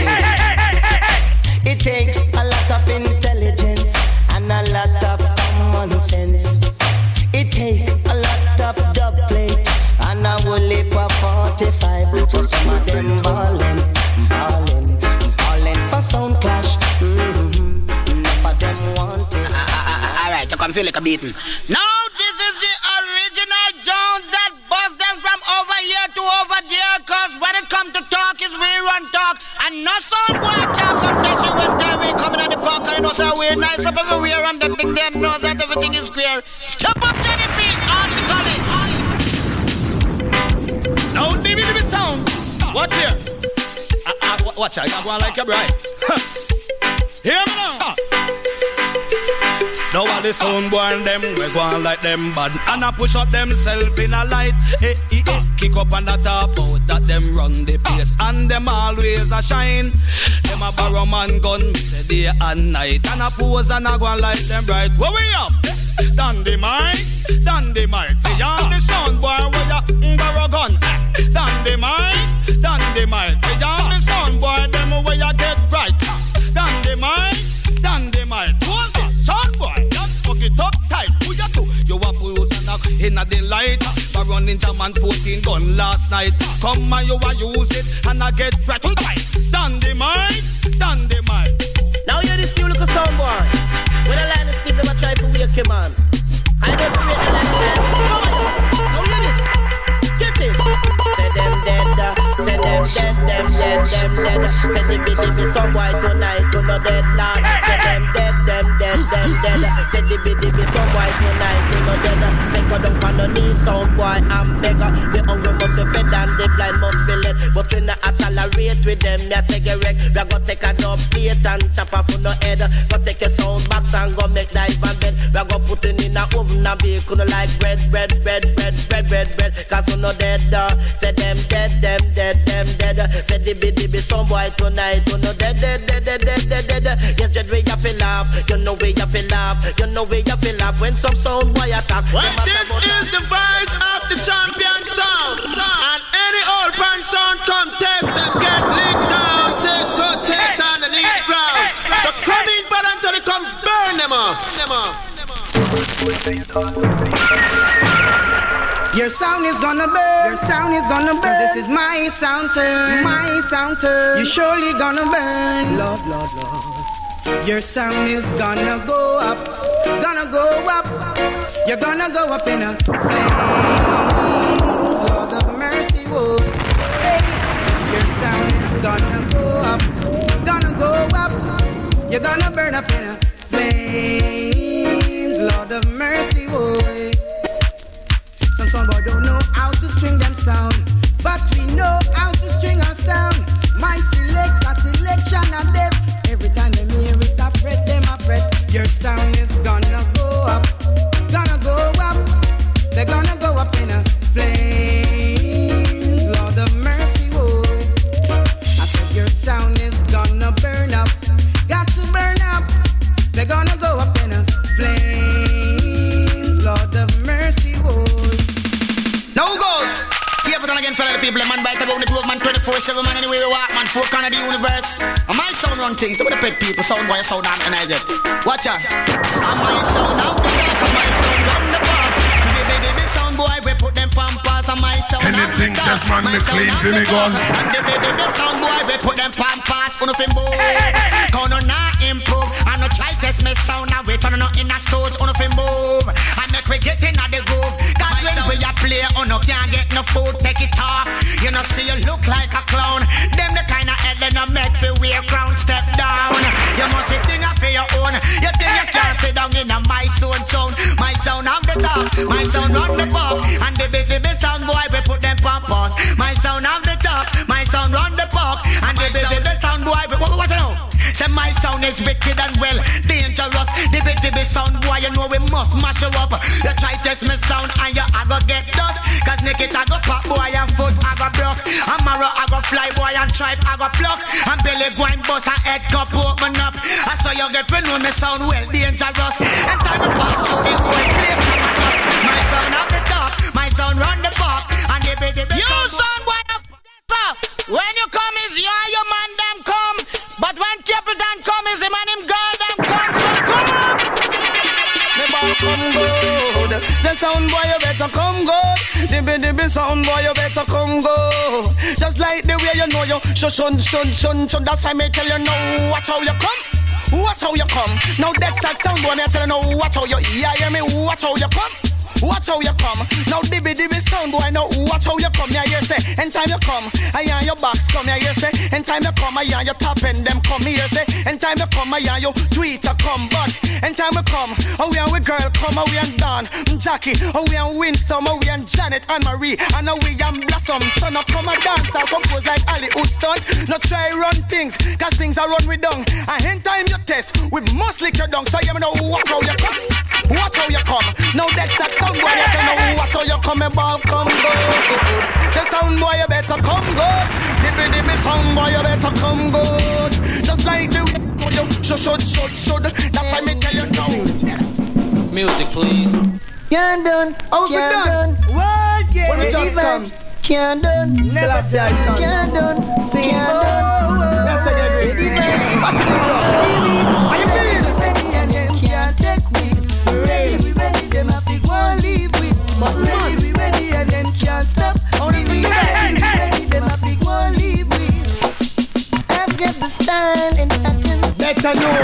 Yeah. It takes a lot of intelligence and a lot of common sense. It takes a lot of dub plate and a whole heap of forty-five. So some of them ballin', ballin', ballin' for sound clash. Mm-hmm. Enough of them want it. Alright, you can feel like a beating. Now this is the original Jones that bust them from over here to over there. Cause when it comes to talk, is we run talk. And no sound boy can't come test you when time we coming at the park. You know, so we're nice up everywhere and them think them know that everything is clear. Step up, Johnny P, artically. Now, D B D B sound. Watch here. Uh, uh, watch here. You go like a bride. Hear me now. Now all the sound boy and them, we go on like them bad. And I push up themself in a light. Hey, hey, hey. Kick up on the top out that them run the place. And them always a shine. Them a borrow man gun, say day and night. And I pose and I go on like them bright. Where we up? Dandy mic, dandy mic. Beyond the sound boy where ya borrow gun. Dandy mic, dandy mic. Beyond the sound boy them where ya get right. Dandy mic, dandy mic. Hold the sound boy, that fuck it up tight. Who ya do? You a pose and knock in a the light. But running jam and fourteen gun last night. Come and you a use it and I get right. Dandy mic, dandy mic. Now you this you look a sound boy. When the line is stiff, them a try to wake him on. I never read the line time. Now you this. Get it. Say them dead, uh, say them dead, them dead, them dead. Say the biddy be some boy tonight, you know dead lad. Say them dead, them dead, them dead. Say the biddy be some boy tonight, you know dead. Say go down on the knees, sound boy and beggar. The hungry must be fed and the blind must be led. But we not tolerate with them, me a take a wreck. We a go take a dub plate and chop up on the head. Go take a sound box and go make dive and bed. We a go put it in a oven and bake on like bread, bread, bread, bread, bread, bread, bread. Cause you know dead, uh. Say them dead, them dead, them dead. Say the biddy be some boy tonight, you know dead, dead, dead, dead, dead, dead, dead. Yes, dead way you feel up, you know way you feel up, you know way you feel up when some sound boy attack. Well, this is the voice of the champion sound, and any old band sound contest them get licked down, six foot six underneath ground. So come in, but until they come burn them up, them up. Your sound is gonna burn, your sound is gonna burn. Cause this is my sound turn, my sound turn. You surely gonna burn, Lord, Lord, Lord. Your sound is gonna go up, gonna go up. You're gonna go up in a flames, Lord of mercy, whoa. Hey, your sound is gonna go up, gonna go up. You're gonna burn up in a flames, Lord of mercy, whoa. Some sound boy don't know how to string them sound, but we know how to string our sound. My select, a selection of them. Every time they hear it, I fret them, I fret. Your sound is gonna go up, gonna go up. They're gonna go up in a flames, Lord of mercy, whoa. I said your sound is gonna burn up, got to burn up. They're gonna go up in a flames, Lord of mercy, whoa. Now who goes? Here for again, fellow people, man, bite about the groove, man, twenty-four seven, man, anyway we walk, man, four corner of the universe. And my sound run things, some of the pet people, sound boy, sound organize it. Watch out. And my sound out the dark, and my sound run the park. pampas and my sound have the Anything top. that man My me sound clean have for the me top. gun. And the baby the sound boy we put them pampas on the move. Count on not improve. And no try test me sound and we turn on in a stores on the move. And make we get in at the groove. Cause when we a play on no can't get no food, take it off. You know see you look like a clown. Them the kind of head they no make for wear crown. Step down. You must see thing for your own. You think you can't sit down in a my zone sound. My sound on the top. My sound on the pop. And the busy big sound boy we put them pampas. My sound on the top. My sound on the pop. And the busy big sound boy we what what you know? Say my sound is wicked and well dangerous. The bitty big sound boy, you know we must mash you up. You try test me sound and you a go get dust. Cause naked I go pop boy and foot I go broke. And marrow I go fly boy and tripe I go pluck. And belly go and bust and head cup open up. I saw you get to know me sound well dangerous. And time to pass through the whole place to mash up. My sound up the top, my sound run the back. And the bitty big You sound son boy, when you come is you and your man them come. But when Capleton come is him and him girl them come. So come on. Me boy come good. Say sound boy you better come good. Dibby dibby sound boy you better come good. Just like the way you know you shun shun shun shun shun. That's why me tell you now. Watch how you come. Watch how you come. Now that's that sound boy me tell you now. Watch how you yeah hear me. Watch how you come. Watch how you come. Now dibby dibby sound boy now watch how you come. Yeah hear say anytime you come I hear your box come. Yeah hear say anytime you come I hear your top and them come. Here say anytime you come I hear your tweet a come. But anytime you come oh we and we girl come oh we and Don Jackie oh we and Winsome oh we and Janet and Marie and oh we and Blossom. So now come and dance I'll compose like Ali Houston. Now try run things cause things are run with dung. And anytime you test we must lick your dung. So you know watch how you come. Watch how you come. Now that's that sound boy you know watch how you come and ball come good. Say sound boy you better come good. Dibby dibby sound boy you better come good. Just like the way you should should should should. That's why me tell you now. Music please. Can't done. Oh can't done. What? Yeah. When we just come. Can't done. Never say I sound. Can't done. Can't done. That's a good ready. Watch it now. Are you feeling? Ready and them can't take me. Ready we ready them a big one leave we. But ready we ready and them can't stop. Only we ready we ready them a big one leave we. I've got the style and pattern. Better know.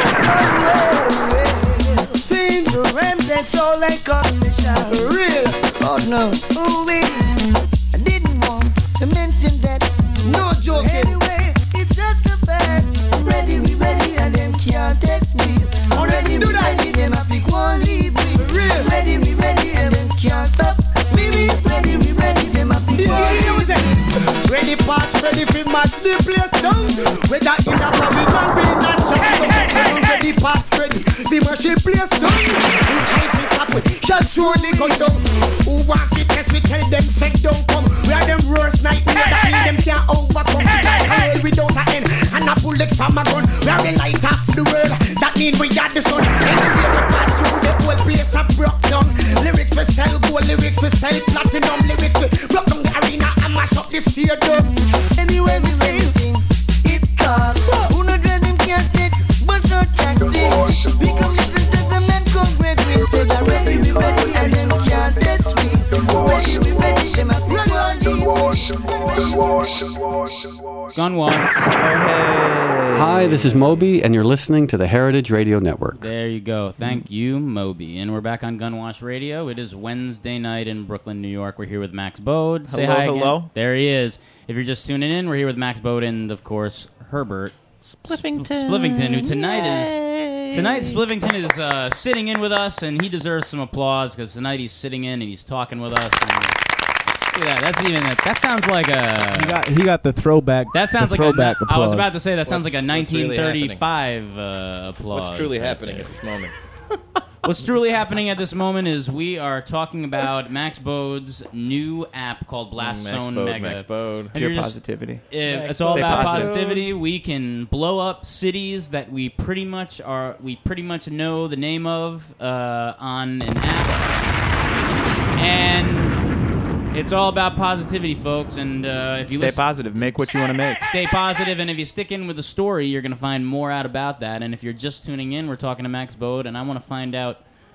Oh, well, sing the rhymes and soul like obsession. Real. Oh no. Ooh wee. I didn't want to mention that. No joking. Anyway, it's just a fact. Ready we ready and them can't test me. Already we ready them a big one leave me. Real. Ready we ready and them can't stop. We we ready we ready them a big one leave me. Ready pass ready fi match the place down. Whether in a Caribbean we not jump. Ready pass ready fi match the place down. We try to stop it shall surely go down. Who want to test me tell them set don't come. We are them worst nightmare that mean them can't overcome. It's like hell without an end and a bullet from a gun. We are the light of the world that mean we got the sun. Anyway we pass through the whole place a broke down. Lyrics we sell gold, lyrics we sell platinum, lyrics we broke down the arena and mash up the stadium. Anyway we sing it cause who not dread him can't take but not taxi. Become little to the men come great with it. Ready we ready and them can't test me. Ready we ready them a big one leave. Gunwash. Hi, this is Moby, and you're listening to the Heritage Radio Network. There you go. Thank you, Moby. And we're back on Gunwash Radio. It is Wednesday night in Brooklyn, New York. We're here with Max Bode. Say Hello, hi again. hello. There he is. If you're just tuning in, we're here with Max Bode and, of course, Herbert Spliffington. Spliffington, who tonight is tonight Spliffington is uh, sitting in with us, and he deserves some applause because tonight he's sitting in and he's talking with us. And look at that. That's even a, that sounds like a He got he got the throwback. that sounds the like throwback a, applause. I was about to say that sounds What's- like a what's really nineteen thirty-five uh, applause. What's truly right happening there. at this moment? What's truly happening at this moment is we are talking about Max Bode's new app called Blast Max Zone Bode, Mega. Max Bode. And Pure you're just- positivity. If Max it's all Stay about positive. positivity. We can blow up cities that we pretty much are. We pretty much know the name of uh, on an app, and it's all about positivity, folks. And uh, if you Stay listen- positive. Make what you want to make. Stay positive, and if you stick in with the story, you're going to find more out about that. And if you're just tuning in, we're talking to Max Bode, and I want to find out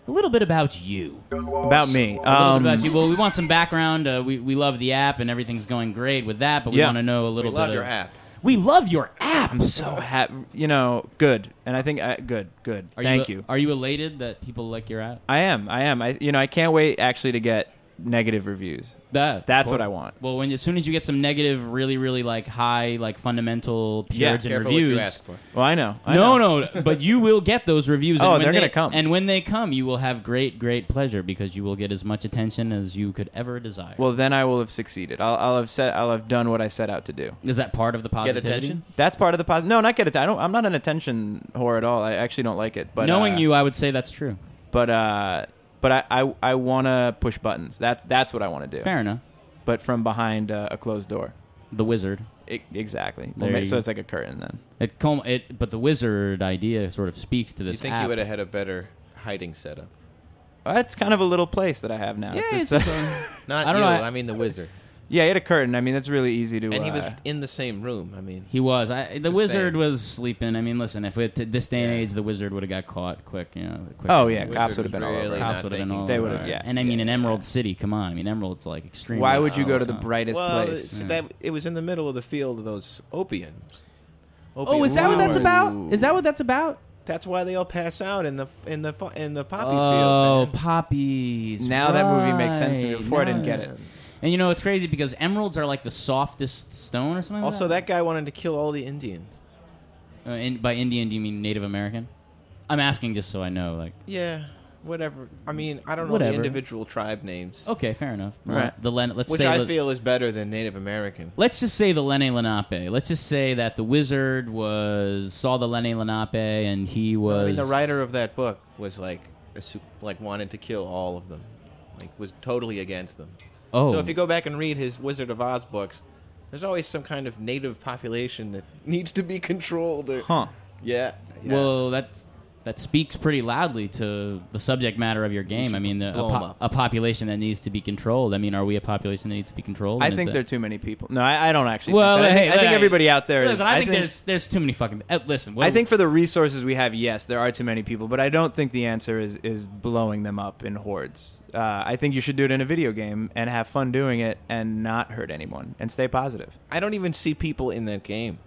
a little bit about you. About me. A little Um, bit about you. Well, we want some background. Uh, we we love the app and everything's going great with that, but we Yeah. want to know a little We bit. love of, your app. We love your app. I'm so happy. You know, good. And I think, uh, good, good. Are Thank you, you. Are you elated that people like your app? I am. I am. I, you know, I can't wait actually to get negative reviews. That, That's cool. what I want. Well, when as soon as you get some negative, really, really like high, like fundamental Yeah, Puritan careful what reviews. you ask for. Well, I know. I no, know. no, but you will get those reviews. Oh, and when they're they- gonna come. And when they come, you will have great, great pleasure because you will get as much attention as you could ever desire. Well, then I will have succeeded. I'll, I'll have set. I'll have done what I set out to do. Is that part of the positivity? That's part of the positive. No, not get attention. I don't. I'm not an attention whore at all. I actually don't like it. But Knowing uh, you, I would say that's true. But uh, but I I, I want to push buttons. That's that's what I want to do. Fair enough. But from behind uh, a closed door. The wizard. I, exactly. There Well, you so go. it's like a curtain then. It, com- it, but the wizard idea sort of speaks to You this think app. you would have had a better hiding setup? It's kind of a little place that I have now. Yeah, it's, it's a- a- Not I don't you. know, I, I- mean the wizard. yeah, he had a curtain. I mean, that's really easy to. And he was uh, in the same room. I mean, He was. I, the Just wizard saying. was sleeping. I mean, listen, if it, at this day and age, the wizard would have got caught quick, you know. Quick Oh, yeah, The cops wizard would have been was all over. really Cops not would have been thinking all They over. would've- yeah, And I mean, yeah, in yeah. Emerald City, come on. I mean, Emerald's like extremely. Why would you go to so- the brightest well, place? it's- Yeah. that it was in the middle of the field of those opiums. Oh, is that what that's about? Is that what that's about? That's why they all pass out in the in the fu- in the poppy Oh, field. Man. poppies. Now that movie makes sense to me. Right, Before I didn't get nice. it. And you know, it's crazy because emeralds are like the softest stone or something Also, like that guy wanted to kill all the Indians. that? Uh, in, by Indian, do you mean Native American? I'm asking just so I know. Like, Yeah, whatever. I mean, I don't know Whatever. the individual tribe names. okay, fair enough. Right. The Len- let's Which say I the- feel is better than Native American. Let's just say the Lene Lenape. Let's just say that the wizard was saw the Lene Lenape and he was. I mean, the writer of that book was like, a su- like wanted to kill all of them, like was totally against them. Oh. So if you go back and read his Wizard of Oz books, there's always some kind of native population that needs to be controlled. Or, Huh. Yeah. yeah. Well, that that speaks pretty loudly to the subject matter of your game. I mean, the, a, blow 'em po- up. a population that needs to be controlled. I mean, are we a population that needs to be controlled? I And is think that- there are too many people. No, I, I don't actually. Well, think that. I hey, think, I think hey, everybody out there is. Listen, I, think, there's there's too many fucking. Uh, listen, what I do- think for the resources we have, yes, there are too many people, but I don't think the answer is is blowing them up in hordes. Uh, I think you should do it in a video game and have fun doing it and not hurt anyone and stay positive. I don't even see people in that game.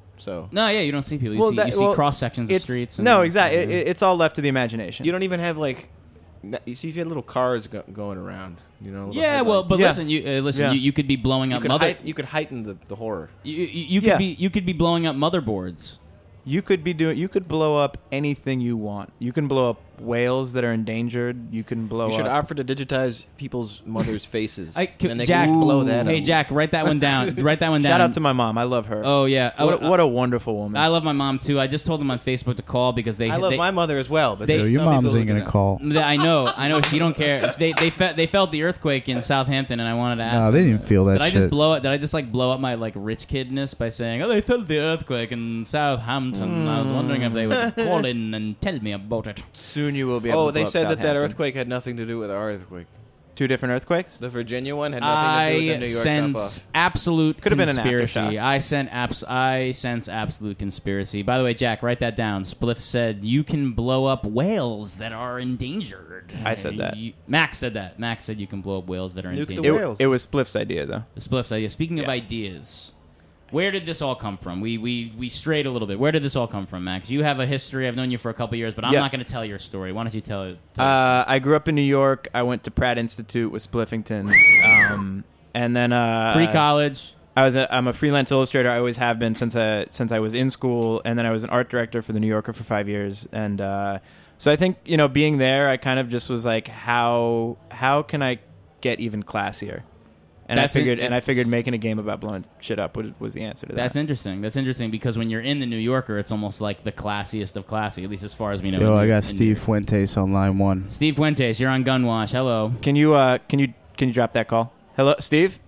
So No, yeah, you don't see people. You Well, see, that- you see well, cross sections of it's- streets. And No, and- exactly. yeah. It, it's all left to the imagination. you don't even have like, n- you see if you had little cars go- going around. You know. little Yeah, well, headlights. but Yeah. listen, you uh, listen. Yeah. You, you could be blowing you up could, mother. height, you could heighten the, the horror. You, you, you could Yeah. be you could be blowing up motherboards. You could be doing. You could blow up anything you want. You can blow up whales that are endangered. You can blow You should up. offer to digitize people's mothers' faces, I, c- and they Jack, can just blow that hey up. Jack, write that one down. write that one down. Shout out to my mom. I love her. Oh yeah, What, oh, a, what a wonderful woman. I love my mom too. I just told them on Facebook to call because they. I love they, my mother as well, but They- there's Yo, your some mom's people ain't who gonna do call. I know, I know. She don't care. They they fe- they felt the earthquake in Southampton, and I wanted to ask. No, they them, didn't feel that Did I just shit. blow it? Did I just like blow up my like rich kidness by saying, "Oh, they felt the earthquake in Southampton"? I was wondering if they would call in and tell me about it. Soon you will be able Oh, to blow they up said that that Southampton. earthquake had nothing to do with our earthquake. Two different earthquakes? The Virginia one had nothing to do with I the New York jump sense off. absolute Could have been an conspiracy. aftershock. I sense abs- I sense absolute conspiracy. By the way, Jack, write that down. Spliff said you can blow up whales that are endangered. I said that. You- Max said that. Max said you can blow up whales that are Nuke the endangered. whales. It, it was Spliff's idea, though. The Spliff's idea. Speaking of Yeah. ideas, where did this all come from? We we we strayed a little bit. Where did this all come from, Max? You have a history. I've known you for a couple years, but I'm Yeah. not going to tell your story. Why don't you tell it? Tell Uh, I grew up in New York. I went to Pratt Institute with Spliffington. Um, and then... Uh, Pre-college. I was a, I'm a freelance illustrator. I always have been since I, since I was in school. And then I was an art director for The New Yorker for five years. And uh, so I think, you know, being there, I kind of just was like, how how can I get even classier? And That's I figured, it. and I figured making a game about blowing shit up was, was the answer to that. That's interesting. That's interesting because when you're in the New Yorker, it's almost like the classiest of classy, at least as far as we know. Yo, in I New- got in Steve New York. Fuentes on line one. Steve Fuentes, you're on Gunwash. Hello. Can you uh can you can you drop that call? Hello, Steve.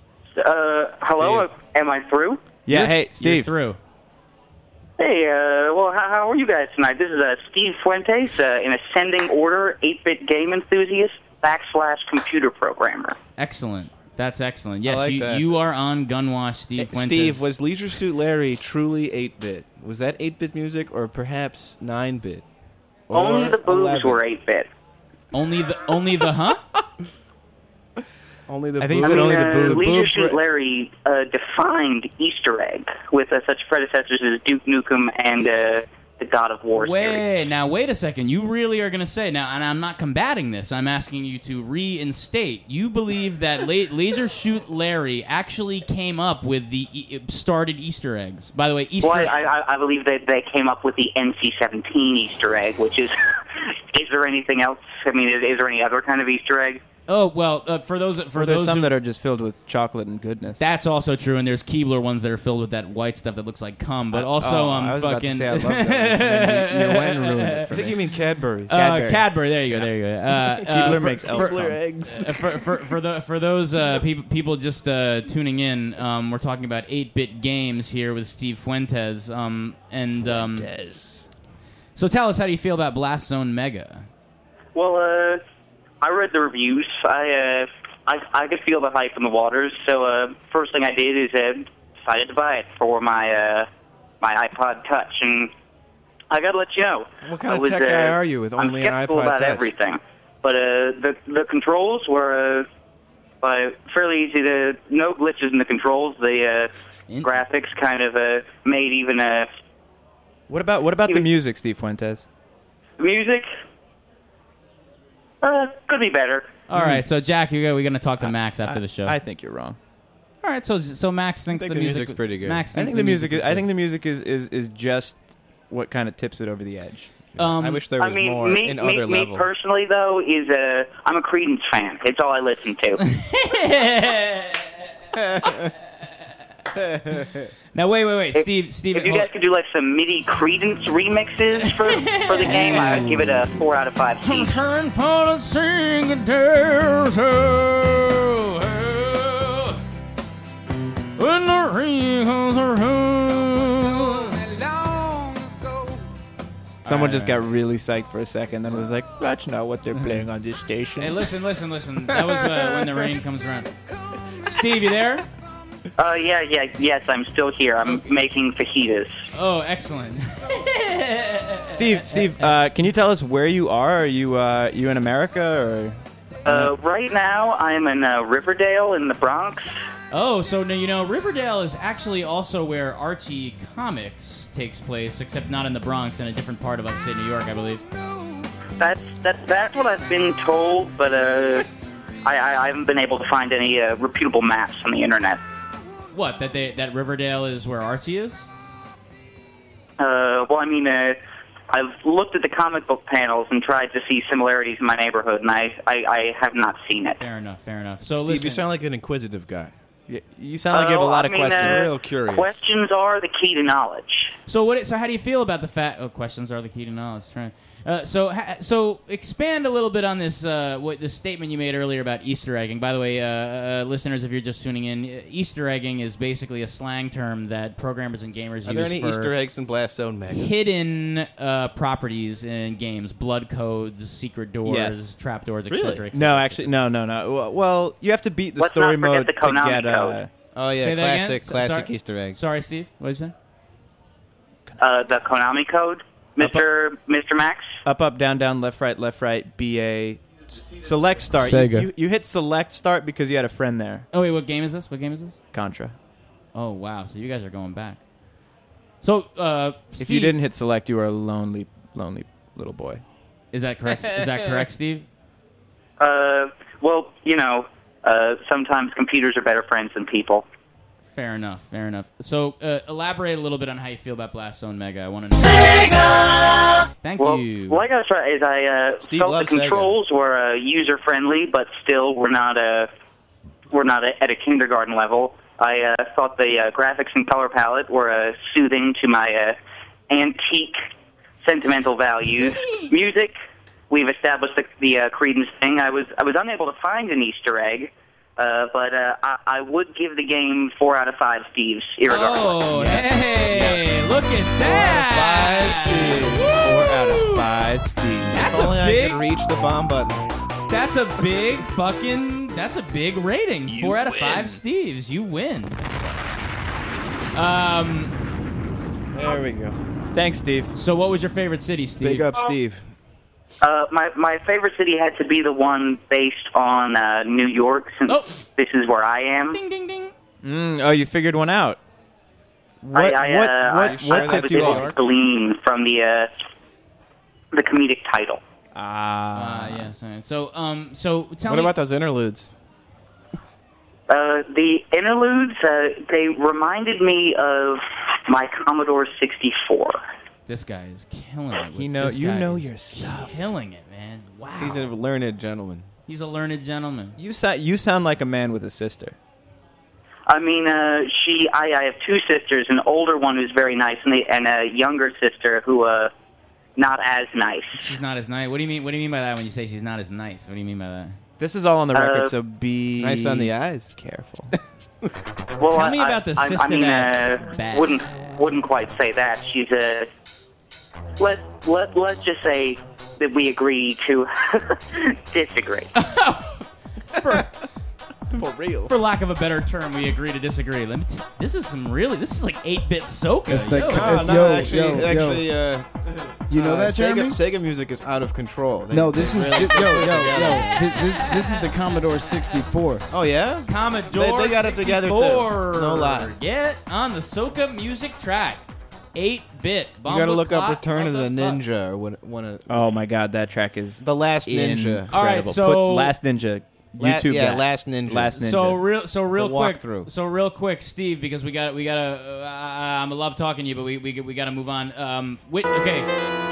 Uh, hello, am I through? Yeah. You're- hey, you're Steve. through. Hey, uh, well, how, how are you guys tonight? This is uh, Steve Fuentes, uh, an ascending order eight-bit game enthusiast backslash computer programmer. Excellent. That's excellent. Yes, like you, that. you are on Gunwash, Steve Fuentes. Steve, was Leisure Suit Larry truly eight-bit? Was that eight-bit music or perhaps nine-bit? Or Only the boobs eleven? were eight-bit. Only the only the huh? Only the I think he boobs. said I mean, only the uh, boobs. Leisure Boobs Suit were- Larry uh, defined Easter egg with uh, such predecessors as Duke Nukem and uh, the God of War series. Wait, now wait a second. You really are going to say now, and I'm not combating this. I'm asking you to reinstate. You believe that La- Laser Shoot Larry actually came up with the e- started Easter eggs? By the way, Easter. Well, I, I, I believe that they came up with the N C seventeen Easter egg, which is. Is there anything else? I mean, is, is there any other kind of Easter egg? Oh well, uh, for those for Well, there's those some who, that are just filled with chocolate and goodness. that's also true, and there's Keebler ones that are filled with that white stuff that looks like cum. But Uh, also, oh, um, I was about fucking. to say I love those. And then you, you went and ruined it for I think me. you mean Cadbury. Uh, Cadbury. Cadbury. There you go. There you go. Uh, Keebler uh, makes elf for, cum. eggs. Uh, for, for, for, the, for those uh, people, people just uh, tuning in, um, we're talking about eight-bit games here with Steve Fuentes. Um, and um, So tell us, how do you feel about Blast Zone Mega? Well, uh, I read the reviews. I, uh, I, I could feel the hype in the waters. So, uh, first thing I did is uh, decided to buy it for my uh, my iPod Touch, and I gotta let you know. What kind I of was, tech uh, guy are you with I'm only an skeptical iPod about Touch? everything, but uh, the the controls were uh, uh, fairly easy. To no glitches in the controls. The uh, graphics kind of uh, made even uh, What about what about the music, Steve Fuentes? music. Uh, could be better. All right, so Jack, you're, we're going to talk to Max after the show. I think you're wrong. All right, so so Max thinks think the, the music, music's pretty good. Max I thinks think the music. Is, is I think the music is, is, is just what kind of tips it over the edge. Um, I wish there I was mean, more me, in me, other me levels. personally, though, is uh, I'm a Creedence fan. It's all I listen to. Now wait, wait, wait, If- Steve, Steve. If you hold- guys could do like some MIDI Credence remixes for for the game, I'd give it a four out of five. Keys. Turn for the singing dares, oh, oh, when the rain comes around. Someone All just right. got really psyched for a second, then was like, "That's not what they're playing on this station." Hey, listen, listen, listen. That was uh, when the rain comes around. Steve, you there? Uh, yeah, yeah, yes, I'm still here. I'm making fajitas. Oh, excellent. Steve, Steve, uh, can you tell us where you are? Are you uh, you in America or? Uh, right now, I'm in uh, Riverdale in the Bronx. Oh, so no, you know, Riverdale is actually also where Archie Comics takes place, except not in the Bronx, in a different part of upstate New York, I believe. That's that, that's what I've been told, but uh, I, I, I haven't been able to find any uh, reputable maps on the internet. What? That they that Riverdale is where Archie is? Uh, well, I mean, uh, I've looked at the comic book panels and tried to see similarities in my neighborhood, and I, I, I have not seen it. Fair enough, fair enough. So Steve, listen, you sound like an inquisitive guy. You sound like you have a Oh, lot I of mean, questions. uh, Real curious. Questions are the key to knowledge. So what? So how do you feel about the fact? Oh, questions are the key to knowledge. Right. Uh, so ha- so expand a little bit on this. Uh, what the statement you made earlier about Easter egging. By the way, uh, uh, listeners, if you're just tuning in, uh, Easter egging is basically a slang term that programmers and gamers Are use there any for Easter eggs in Blast Zone Mega? hidden uh, properties in games, blood codes, secret doors, Yes. trapdoors, et Really? cetera, et No, cetera. actually, no, no, no. Well- Well, you have to beat the Let's story not forget mode the to Konami get. Uh, code. Oh yeah, Say that again? classic, S- classic sorry? Easter egg. Sorry, Steve. What did you say? Uh, the Konami code, Mister Mister Max. up, up, down, down, left, right, left, right. B A. S- Select start. You- Sega. You, you hit select start because you had a friend there. Oh wait, what game is this? What game is this? Contra. Oh wow, so you guys are going back. So, uh, If Steve, you didn't hit select, you were a lonely, lonely little boy. is that correct? Is that correct, Steve? Uh, well, you know, uh, sometimes computers are better friends than people. Fair enough. Fair enough. So, uh, elaborate a little bit on how you feel about Blast Zone Mega. I want to know. Sega! Thank well, you. Well, I gotta try is I uh, Steve felt the loves Sega. controls were uh, user friendly, but still were not uh, were not a, at a kindergarten level. I uh, thought the uh, graphics and color palette were uh, soothing to my uh, antique sentimental values. Music, we've established the, the uh, Creedence thing. I was I was unable to find an Easter egg. Uh, but uh, I, I would give the game four out of five Steves, irregardless. Oh, hey, look at that! Four out of five, Steve. That's If only a I big. could reach the bomb button. That's a big fucking. That's a big rating. Four out of five Steves. You win. Um. There we go. Thanks, Steve. So, what was your favorite city, Steve? Big up, Steve. Uh, my my favorite city had to be the one based on uh, New York, since oh. this is where I am. Ding ding ding. Mm, oh, you figured one out. What? I, I, what? uh, what? I, what I, I tipped you was off? able to glean from the uh, the comedic title. Ah, uh, yes. Right. So, um, so tell what me. about those interludes? Uh, the interludes, uh, they reminded me of my Commodore sixty-four. This guy is killing it. He with- know- this you guy know is your stuff. Killing it, man. Wow. He's a learned gentleman. He's a learned gentleman. You sound you sound like a man with a sister. I mean, uh, she. I, I have two sisters, an older one who's very nice, and, the, and a younger sister who, uh, not as nice. She's not as nice. What do you mean? What do you mean by that when you say she's not as nice? What do you mean by that? This is all on the record, Uh, so be Nice on the eyes. Careful. Well, Tell me I, about the I, sister I mean, that's uh, bad. wouldn't wouldn't quite say that. She's a. Let let let's just say that we agree to disagree. For, For real. for lack of a better term, we agree to disagree. Let me t- this is some really. This is like eight-bit soca. It's the- Yo. it's- No, no, yo, actually, yo, yo. actually, uh, You know uh, that, Sega, Jeremy? Sega music is out of control. They- No, they this is really yo, put it yo, together. yo. This, this, this is the Commodore sixty-four. Oh yeah, Commodore They, they got it together too. sixty-four. No lie. Get on the soca music track. eight-bit. You got to look up Return of the Ninja or what? One of Oh my God, that track is the Last Ninja. incredible. All right, so- Put Last Ninja. La- YouTube yeah, guy. Last Ninja. Last Ninja. So real, so real The quick, walkthrough. so real quick, Steve, because we got, we got to. Uh, I'm a love talking to you, but we we we got to move on. Um, whi- okay.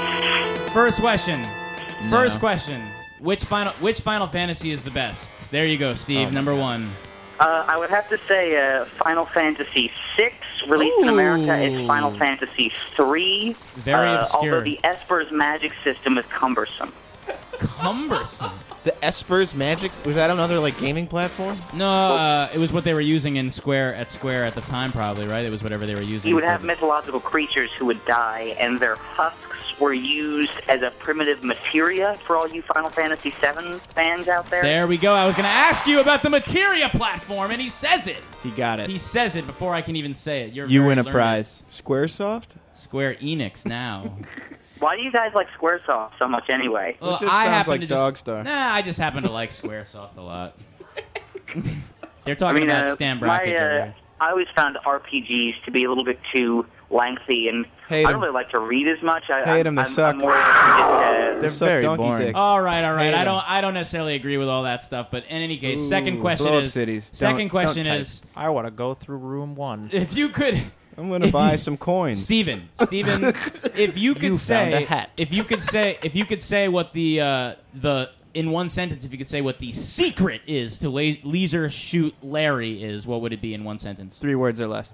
First question. First No. question. Which final which Final Fantasy is the best? There you go, Steve. Oh, number one. Uh, I would have to say uh, Final Fantasy six, released in America. It's Final Fantasy three. Very uh, obscure. Although the Esper's magic system is cumbersome. Cumbersome. The Esper's Magic was that another like gaming platform? No, uh, it was what they were using in Square at Square at the time, probably, right? It was whatever they were using. You would for- have mythological creatures who would die, and their husks were used as a primitive materia for all you Final Fantasy seven fans out there. There we go. I was going to ask you about the Materia platform, and he says it. He got it. He says it before I can even say it. You're You very win a learned. prize. Squaresoft? Square Enix now. Why do you guys like Squaresoft so much anyway? Well, just I sounds happen like to just, Dogstar. Nah, I just happen to like Squaresoft a lot. They're I talking mean, about uh, Stan my, Brackett. uh, over I always found R P Gs to be a little bit too lengthy, and Hate I 'em. don't really like to read as much. I, Hate I'm, 'em, they I'm, suck. I'm more just, uh, They're suck very donkey boring. dick. All right, all right. Hate I 'em. don't. I don't necessarily agree with all that stuff, but in any case, Ooh, second question blow up is. cities. Second Don't- question don't type. is, I want to go through room one. if you could, I'm gonna If buy you- some coins. Steven, Steven, if you could You say, found a hat. if you could say, if you could say what the uh, the in one sentence, if you could say what the secret is to la- Leisure Shoot Larry is, what would it be in one sentence? Three words or less.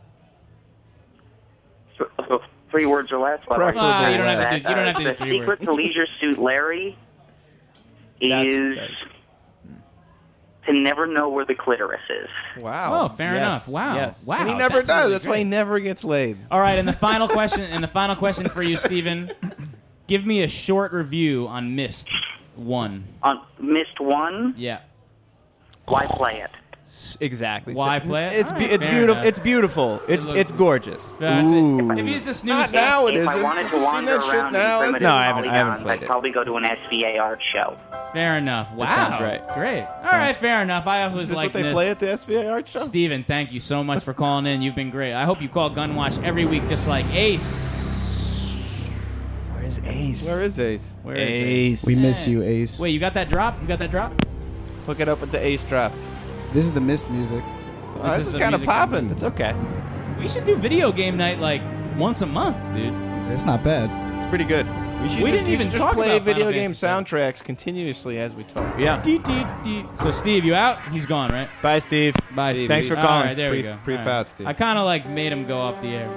so three words or less. But Preferably Ah, you don't have to less. do- you don't have to do the three secret words. to Leisure Suit Larry That's- is that's- to never know where the clitoris is. Wow. Oh, fair Yes, enough. Wow, yes. wow. And he never that's does. really That's why he great. never gets laid. All right, and the final question, and the final question for you, Steven. Give me a short review on Myst One. On Mist One, Yeah. why play it? Exactly. Why play it? It's All be- right, it's fair beautiful. enough. It's beautiful. It's looks- it's gorgeous. That's it. Ooh. If it's a snooze, Not now it if I isn't. wanted to Have you seen wander that shit around now? in primitive No, I haven't- I haven't polygons, played I'd it. probably go to an S V A art show. fair enough. Wow, That sounds right. Great. All right, fair enough. I always Is this like what they Myst. play at the S V A art show? Steven, thank you so much for calling in. You've been great. I hope you call Gunwash every week, just like Ace. Where's Ace? Where is Ace? Where is Ace? We miss Hey. you, Ace. Wait, you got that drop? You got that drop? Look it up with the Ace drop. This is the Mist music. Oh, this, is is the kind of music popping. It's okay. We should do video game night like once a month, dude. It's not bad. It's pretty good. We should We just, didn't you even should just talk play about video Final game Fantasy stuff. soundtracks continuously as we talk. Yeah. Dee, dee, dee. So, Steve, you out? He's gone, right? Bye, Steve. Bye, Steve. Steve. Thanks for All calling. right, there we Pre- go. pre-fout, All right. Steve. I kind of like made him go off the air.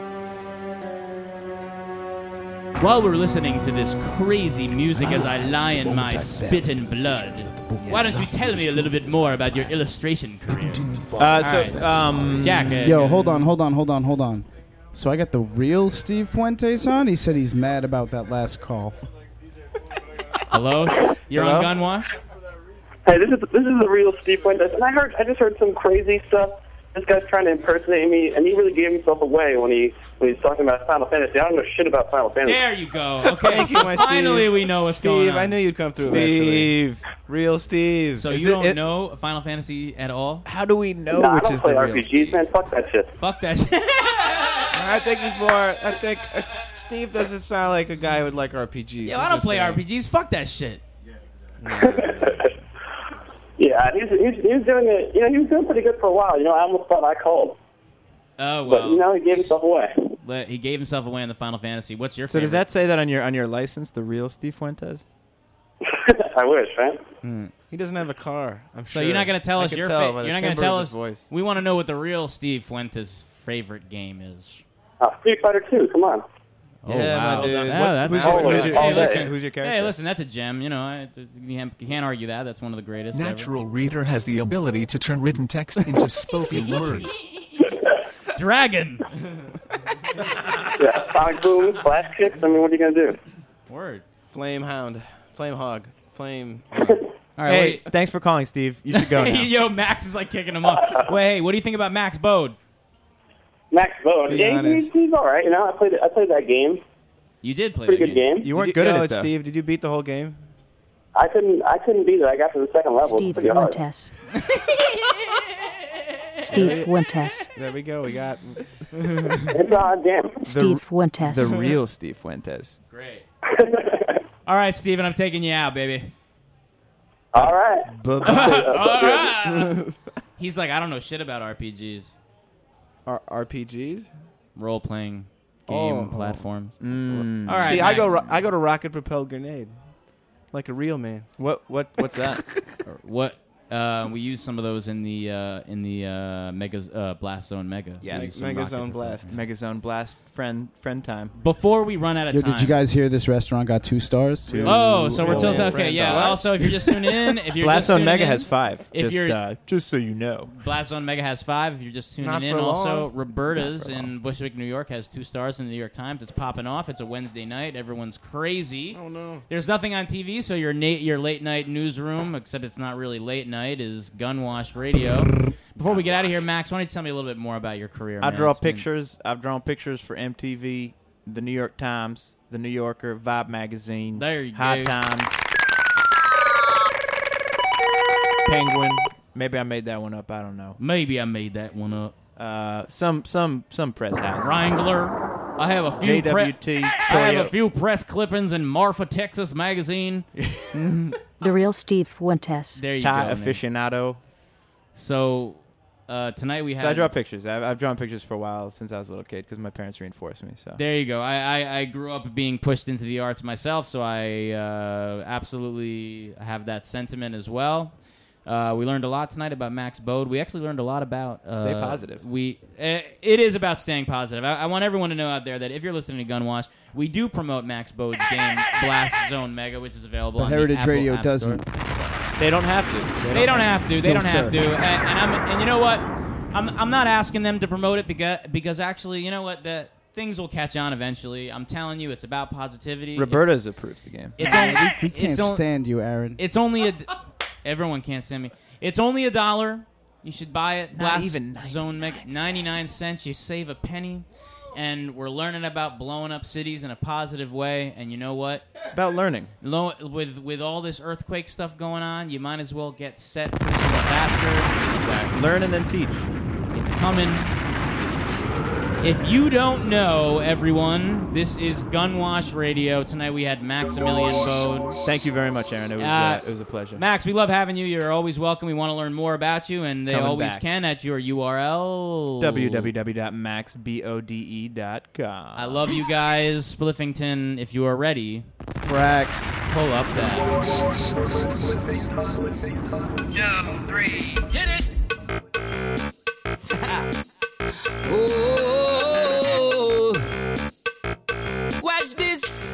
While we're listening to this crazy music as I lie in my spit and blood, why don't you tell me a little bit more about your illustration career? Uh, so, All right. um, Jack, uh, Yo, hold on, hold on, hold on, hold on. So I got the real Steve Fuentes on. He said he's mad about that last call. Hello? You're Hello? on Gunwash? Hey, this is this is the real Steve Fuentes, and I heard I just heard some crazy stuff this guy's trying to impersonate me, and he really gave himself away when he when he's talking about Final Fantasy. I don't know shit about Final Fantasy. There you go. Okay, Thank you, my finally Steve. we know what's Steve, going on. I knew you'd come through. Steve. Eventually. Real Steve. So Is you it- don't it- know Final Fantasy at all? How do we know Nah, I which don't is play the R real P Gs, Steve? man. Fuck that shit. Fuck that shit. I think he's more. I think uh, Steve doesn't sound like a guy who would like R P Gs. Yo, I'm I don't just play saying. R P Gs. Fuck that shit. Yeah, he's, he's, he was doing it. You know, he was doing pretty good for a while. You know, I almost thought I called, Oh but well. you know, he gave himself away. Let- he gave himself away in the Final Fantasy. What's your So favorite? does that say that on your on your license, the real Steve Fuentes? I wish, man. Hmm. He doesn't have a car. I'm So sure. you're not going to tell I us can your tell fa- by the you're not going to timbre tell of us. his voice. We want to know what the real Steve Fuentes' favorite game is. Uh, Street Fighter two, come on. Oh, Yeah, wow. my dude. Yeah, What- that's who's your- hey, who's your- hey, who's your- listen, who's your Hey, character? listen, that's a gem. You know, I, you, can't, you can't argue that. That's one of the greatest. Natural Reader has the ability to turn written text into spoken words. Ever. Dragon. Yeah, Sonic Boom, Flash Kicks. I mean, what are you gonna do? Word. Flame Hound, Flame Hog, Flame. All right. Hey, what thanks for calling, Steve. You should go do now. you- Yo, Max is like kicking him up. Wait, hey, what do you think about Max Bode? Max Bode. Be Yeah, he's, honest. he's all right. You know, I played I played that game. You did play Pretty that good game. You weren't Did good yo, at it, it's though. Steve, did you beat the whole game? I couldn't I couldn't beat it. I got to the second level. Steve It's pretty hard. Fuentes. Steve Fuentes. There we go. We got. It's a hard game. Steve Fuentes. The real Steve Fuentes. Great. All right, Steven, I'm taking you out, baby. All right. Bub- All right. He's like, I don't know shit about R P Gs. R- RPGs? Role-playing game Oh. platforms. Mm. All right, See, I Max. go. Ro- I go to rocket propelled grenade, like a real man. What what what's that? What? Uh, we use some of those in the uh, in the uh, Mega uh, Blast Zone Mega. Yes. Use some Mega rocket Zone propelled. Blast. Megazone Blast friend friend time. Before we run out of Yo, time. did you guys hear this restaurant got two stars? Two. Oh, so we're Oh, still yeah, okay. friends. Yeah. What? Also, if you're just tuning in, if you're Blast just Zone tuning Mega in, has five. If just you're uh, just so you know. Blast Zone Mega has five. If you're just tuning Not in, for also long. Roberta's Not for in Bushwick, New York, has two stars in the New York Times. It's popping off. It's a Wednesday night. Everyone's crazy. Oh no. There's nothing on T V, so your na- your late night newsroom, except it's not really late night, is Gunwash Radio. Before we get out of here, Max, why don't you tell me a little bit more about your career? I man? draw It's been- pictures. I've drawn pictures for M T V, the New York Times, the New Yorker, Vibe Magazine, There you High go. Times, Penguin. Maybe I made that one up. I don't know. Maybe I made that one up. Uh, some some some press house. Wrangler. I have a few. J W pre- T. I have a Toyota. few press clippings in Marfa, Texas magazine. The real Steve Fuentes. There you Tie go. man. aficionado. So uh, tonight we have. So I draw pictures. I've, I've drawn pictures for a while since I was a little kid because my parents reinforced me. So There you go. I, I, I grew up being pushed into the arts myself, so I uh, absolutely have that sentiment as well. Uh, we learned a lot tonight about Max Bode. We actually learned a lot about uh, Stay positive. We uh, it is about staying positive. I, I want everyone to know out there that if you're listening to Gunwash, we do promote Max Bode's game Blast Zone Mega, which is available But on Heritage the Apple Radio App doesn't. Store. they don't have to. They don't have to. They No, don't have sir. to. And, and I'm and you know what? I'm I'm not asking them to promote it because because actually, you know what? The things will catch on eventually. I'm telling you, it's about positivity. Roberta's approves the game. It's only, We can't it's on- stand you, Aaron. It's only a. d- Everyone can't stand me. It's only a dollar. You should buy it. Not Blast even Zone Mega, ninety-nine cents. You save a penny. And we're learning about blowing up cities in a positive way. And you know what? It's about learning. Lo- with with all this earthquake stuff going on, you might as well get set for some disaster. Exactly. Learn and then teach. It's coming. If you don't know, everyone, this is Gunwash Radio. Tonight we had Maximilian Bode. Thank you very much, Aaron. It was Uh, uh, it was a pleasure. Max, we love having you. You're always welcome. We want to learn more about you, and they Coming always back. can at your U R L. w w w dot max bode dot com. I love you guys. Spliffington, if you are ready, Frack. pull up that. Two, three, hit it. Oh, watch this.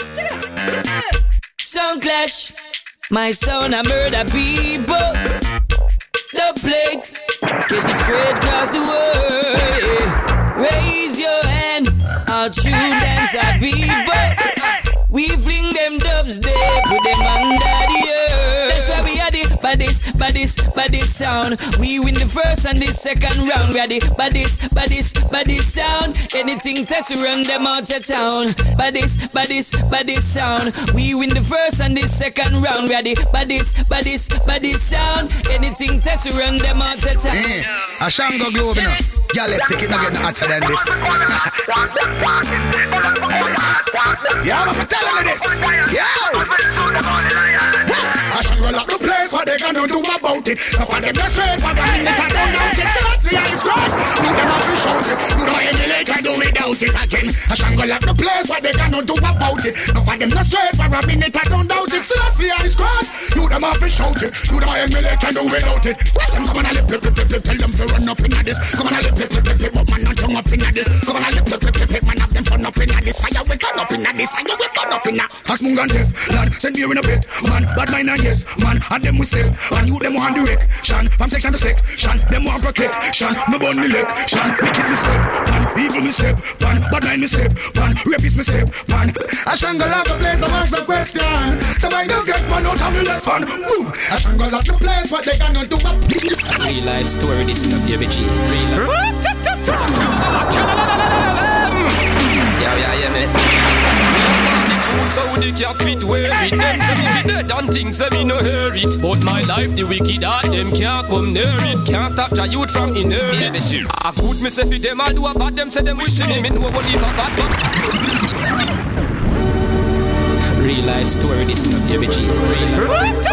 Sound clash. My sound a murder people. The plague. Get it straight across the world. Yeah. Raise your hand. Our true dancer people. We fling them dubs there. Put them under the earth. That's why we are the baddest, baddest, baddest sound. We win the first and the second round. We are the baddest, baddest, baddest sound. Anything test to run them out of town. Baddest, baddest, baddest sound. We win the first and the second round. We are the baddest, baddest, baddest sound. Anything test to run them out of town. Yeah, a Shango Globe, you know. Y'all let take it, not get no hotter than this. Yeah, I'm telling you this. Yeah. I shall roll up the place, what they gonna do about it? Now for them to straight, but I need to don't doubt it. So let's see how it's cross. You them have to shout it. You don't emulate, I do without it again. I shall roll up the place, what they gonna do about it? Now for them to straight, for a minute, I don't doubt it. So let's see how it's cross. You them have to shout it. You don't emulate, I do without it. Well, them come on a lip, lip, lip, lip, tell them to run up in this. Come on a lip, lip, lip, lip, lip, but man, not tongue up in this. Come on a lip, lip, lip, lip, lip, man, have them fun up in this. Fire, we turn up in this, and you will turn up in that. Ask Mung and Tiff, lad, send beer in a bit. Man, bad mind and yes, man, and them we still. And you them want direction, from section to section. Them want protection, me bun me leg. Shan, wicked me step, man, evil me step, man, bad mind me step, man, rapist me step, man. I shangle out the place, don't ask the question. So I don't get one out of me left hand. Boom, I shangle out the place, what they gonna do? Real life story, this is a baby G. Real life. Yeah, yeah, yeah, man. So the cap fit wear it. Them say me fit dead and things say me no hear it. But my life the wicked heart them can't come near it. Can't stop your youth from inherit. I good me say fi them I do a bad. Them say them wishing me me know what leave a bad but real life story this is a baby G. Real life.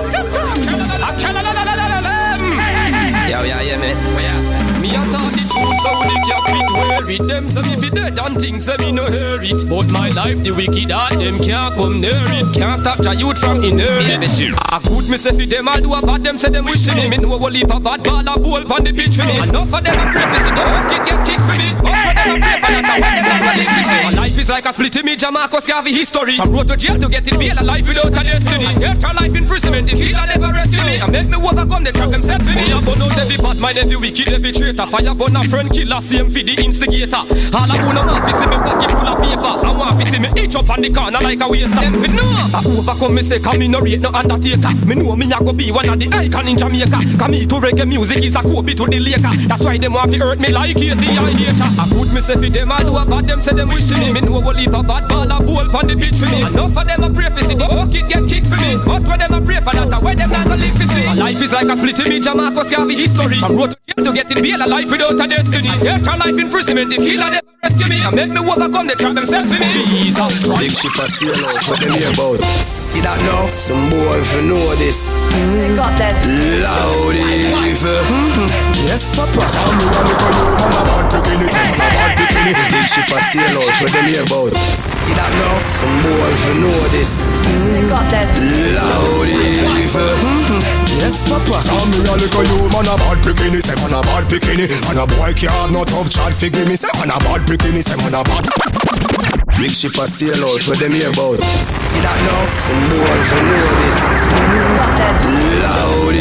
Yeah, yeah, yeah, man. Me a talk the truth, so the cap fit wear it. Them say me fi dead and things say me no hear it. But my life the wicked heart them can't come near it. Can't stop your youth from inherit. I good me say fi them I do a bad. Them say them wishing me me know what leap a bad ball a bowl pon the pitch for me. Enough of them a pray for see the whole kid get kicked for me. But for them a pray for that, what them not gonna live for see. My life is like a split image of Marcus Garvey history. From road to jail to get in bail, a life without a destiny. After life imprisonment, the killer never rescue me. And make me overcome the trap them set for me. I burn out every bad mind, every wicked, every traitor. Fire burn a friend, killer, same for the instigator. All I wanna want to see me pocket full of paper. I want to see me each up on the corner like a waster. Them fi know I overcome me say, cause me no rate no undertaker. Me know me a go be one of the icon in Jamaica. Cause me to reggae music is a Kobe to the Laker. That's why them want to hurt me like Katie and hater. I put me say fi them I do a bad. Them say them wishing me. Me know what leap a bad ball a bowl pon the pitch for me. Enough of them a pray for see the bucket get kicked for me. But when them a pray for that, where them not gonna live for see. My life is like a split image of Marcus Garvey history. From road to jail to get in bail, a life without a destiny. After life imprisonment, the killer never rescue me. And make me overcome, they trap themselves for me. Jesus Christ. Big ship a sail out, what them hear about? See that now? Some boy if you know this. They got that loud evil. Yes, Papa. Tell me what you call you, man, a bad bikini. Say man, a bad bikini. Big ship a sail out, what them hear about? See that now? Some boy if you know this. They got that loud evil. Yes, Papa. Tell me what you call you, man, a bad bikini. Say man, a bad bikini. And a boy can't not have chat figure me. Say man, a bad bikini. Say man, a bad. Big ship a sail out, what them hear about? See that now? Some boy if you know this. Got that loud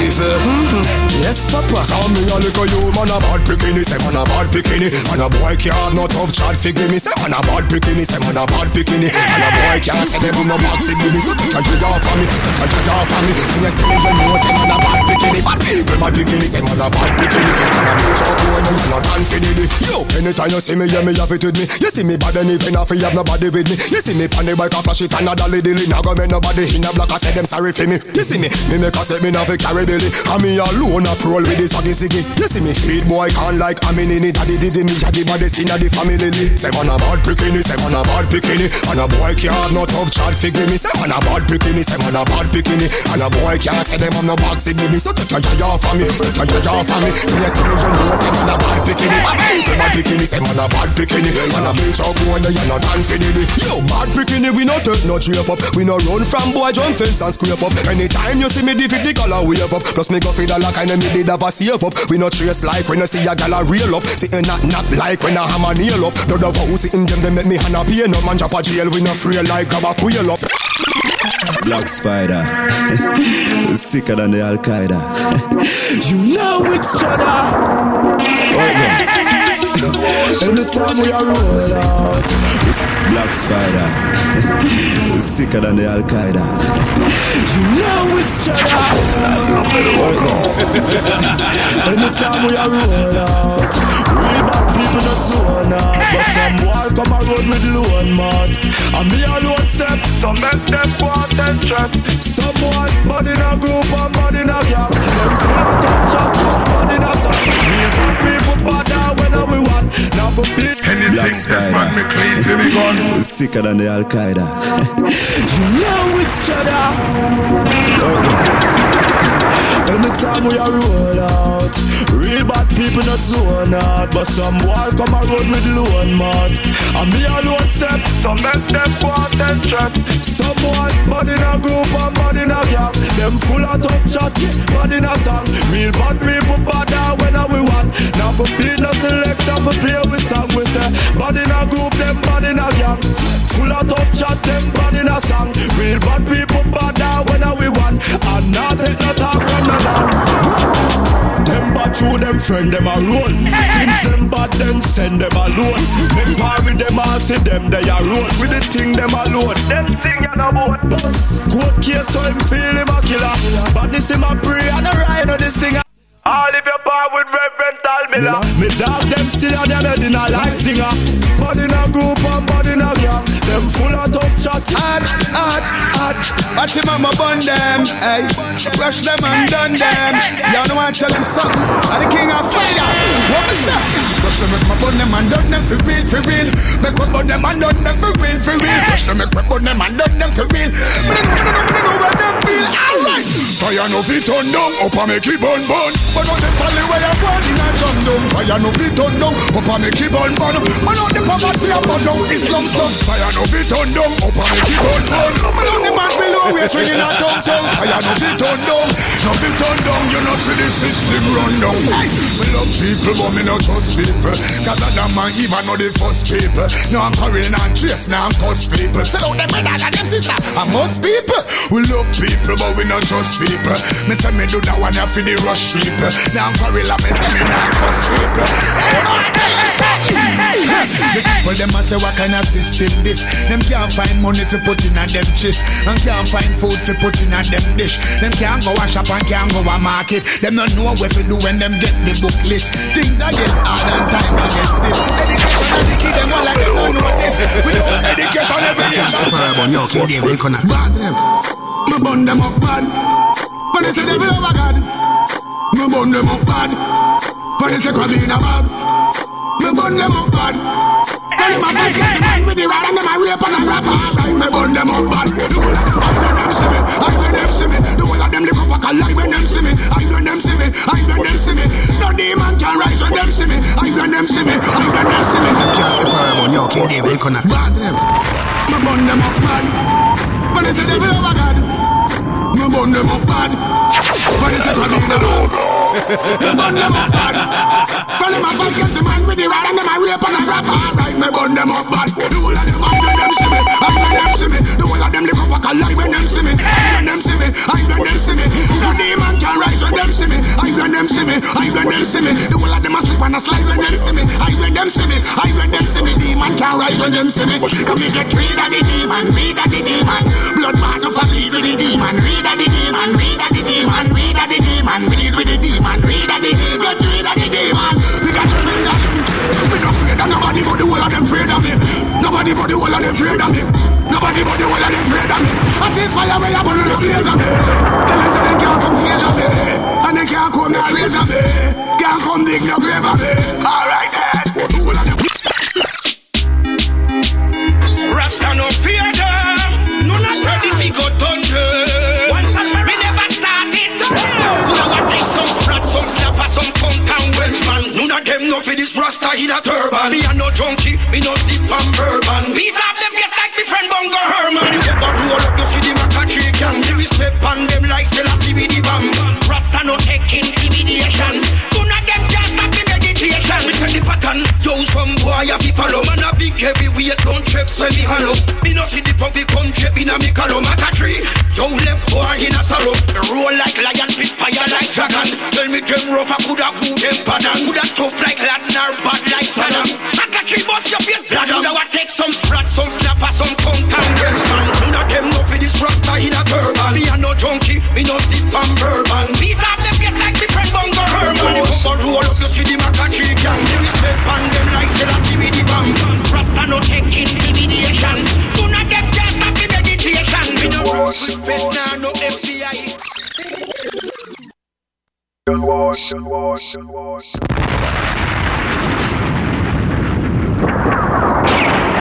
evil. Yes, Papa. Tell me a little you, man, a bad bikini. Say man, a bad bikini. And a boy can't not have chat figure me. Say man, a bad bikini. Say man, a bad bikini. And a boy can't say them in no box figure me. So take a drink off of me, take a drink off of me. When you say me, you know, say man, a bad bikini. Bad people, bad bikini. Say man, a bad bikini. And a bitch out boy, you not infinity. Yo, anytime you see me, yeah, me have it with me. You see me bad any pen off, you have nobody with me. You see me pan the bike, I flash it and a dolly dilly. Now go make nobody in a block, I say them sorry for me. You see me, me make a step, me not carry belly. And me alone a roll with this saggy siggy. You see me feed boy can't like I mean in it. Daddy did me shaggy body scene of the family. Say man a bad bikini, say man a bad bikini. And a boy can't not have chat figure me. Say man a bad bikini, say man a bad bikini. And a boy can't say them I'm no box give me. So take a yah for me, take a yah for me. When you see me you know say man a bad bikini. Bad bikini, say man a bad bikini. And a bitch out boy you not infinity. Yo bad bikini we not take no drape up. We no run from boy jump fence and scrape up. Anytime you see me defeat the color wave up. Plus me go feed a lock and me did have a save up. We no trace like when you see a gal a reel up. Sitting not not like when a hammer nail up. The other who sitting them they make me hand a pain up. Man drop a jail we no frail like grab a quail up. Black Spider, sicker than the Al Qaeda. You know it's Jada. Right then. Anytime we are roll out. Black Spider. Sicker than the Al Qaeda. You know it's cheddar. Anytime we are roll out. Real bad people not zone out. But some boy come a road with loan mud. And me alone step. Some make them want and trap. Some boy body in a group and body in a gang. Them full of top chat. Body in a sack. Real bad people bad out when we want. Now for big Black Spider. Sicker than the Al Qaeda. You know it's cheddar. Anytime we are roll out. Real bad people not zone out. But some boy come a road with loan mud. And me alone step. Some make them want and trap. Some boy body in a group and body in a gang. Them full of tough chat, body in a song. Real bad people bad out when we want. Now for beat no selector for play with song. We say body in a group, them body in a gang. Full of tough chat, them body in a song. Real bad people bad out when we want. And now take no talk from the land. Them bad through them friend them alone. Since them bad then send them alone. Them par with them all see them they are road. With the thing them alone. Them thing you know about. Bus court case so him feel him a killer. But this him a pray and a ride on this thing. All if you bar with Reverend Tal Miller. Me dog them still on them head in a light singer. Body in a group and body in a gang. Them full of tough chat. Hot, hot, hot. Watch him mama bun them. Hey, rush them and done them. Y'all know I tell them something. I'm the king of fire. What was up? Rush them make my bun them and done them for real, for real. Make my bun them and done them for real, for real. Rush them make my bun them and done them for real. Me know, me know, me know where them feel. Alright. Fire no fit on down. Up and make it bun bun. But on the valley where you born in a jump down. Fire no fit on down. Up and make it bun bun. But on the poverty and bun down. Islam stuff. Fire no fit on down. Up and make it bun bun. But on the man below we're swinging a tongue tongue. Fire no fit on down. No fit on down. You know see the system run down. Hey, we love people but me not trust people. Cause Adam and Eve are not the first people. No I'm quarreling and chase. Now I'm cuss people. Sell out them brother and them sister. And most people. We love people but we not trust people. Me say me do that one for the rush people. Now I'm quarrel and me say me not cuss people. You know I tell them something. The people them a say what kind of system this. Them can't find money for put in a them chest. And can't find food for put in a them dish. Them can't go a shop and can't go a market. Them not know what to do when them get the book list. Things are get hard and time against this. Education and the key them all like they don't know this. Without education every nation. Forever no kid they will connect. Bad them. Me burn them up bad. But they say they feel over God. Me burn them up bad. But they say crab in a bag. Me burn them up bad. Tell them I fight get the man with the rod and them I rape and I rap. Alright, me burn them up bad. I when them see me, I when them see me. The whole of them lick up a lie when them see me. I when them see me, I when them see me. No demon can rise when them see me. I when them see me, I when them see me. If I am on your king, they will connect. Bad them. Me burn them up bad. But they say they feel over God. Me burn them up bad. But they say crab in a bag. Me burn them up bad. Tell them I fight get the man with the rod and them I rape and I rap. Alright, me burn them up bad. The whole of them I when them see me, I when them see me. The whole of them lick up a lie when them see me. I when them see me, I when them see me. No demon can rise when them see me. I when them see me, I when them see me. The whole of them a slip and a slide when them see me. I when them see me, I when them see me. Demon can rise when them see me. Come and get rid of the demon, rid of the demon. Blood bath of a bleed with the demon, rid of the demon, rid of the demon, rid of the demon, bleed with the demon, rid of the demon, rid of the demon. We got to rid of them. We not afraid of nobody but the whole of them afraid of me. Nobody but the whole of them afraid of me. Nobody but the whole of them afraid of me. And this fire where you burn the blaze of me. Tell them so they can't come cage of me. And they can't come no raise of me. Can't come dig no grave of me. Alright then. But the whole of them. Rasta no fear them. No not ready fi go thunder. We never started. Who know take some sprat, some snapper, some compound Welshman. None of them know fi this Rasta in a turban. Me a no junkie, me no zip and bourbon. Beat up them face like me friend Bungo Herman. If you ever roll up, you see the Macatree gang. The respect on them like Selassie with the bam. Rasta no take intimidation. None of them can stop the meditation. Me send the pattern. Yo, some boy a fi follow. Man a big heavyweight, don't check send me hollow. Me no see the puffy come check in a me call Macatree. Yo left boy in a sorrow. Roll like lion, pit fire like dragon. Tell me them rough, I coulda who them pattern. Coulda tough like Latin or bad like Saddam. I got three boss your face blood. Now I take some sprat, some snapper, some punk and girls man. None of them know for this rasta in a turban. Me a no junkie, me no sip on bourbon. Beat up the face like the friend Bungo Herman. The papa roll up, you see the Macachi gang. There is step on them like Selassie with the bang. Rasta no take intimidation. None of them can stop the meditation. Me no road with face, now no F B I. Wash, wash, wash.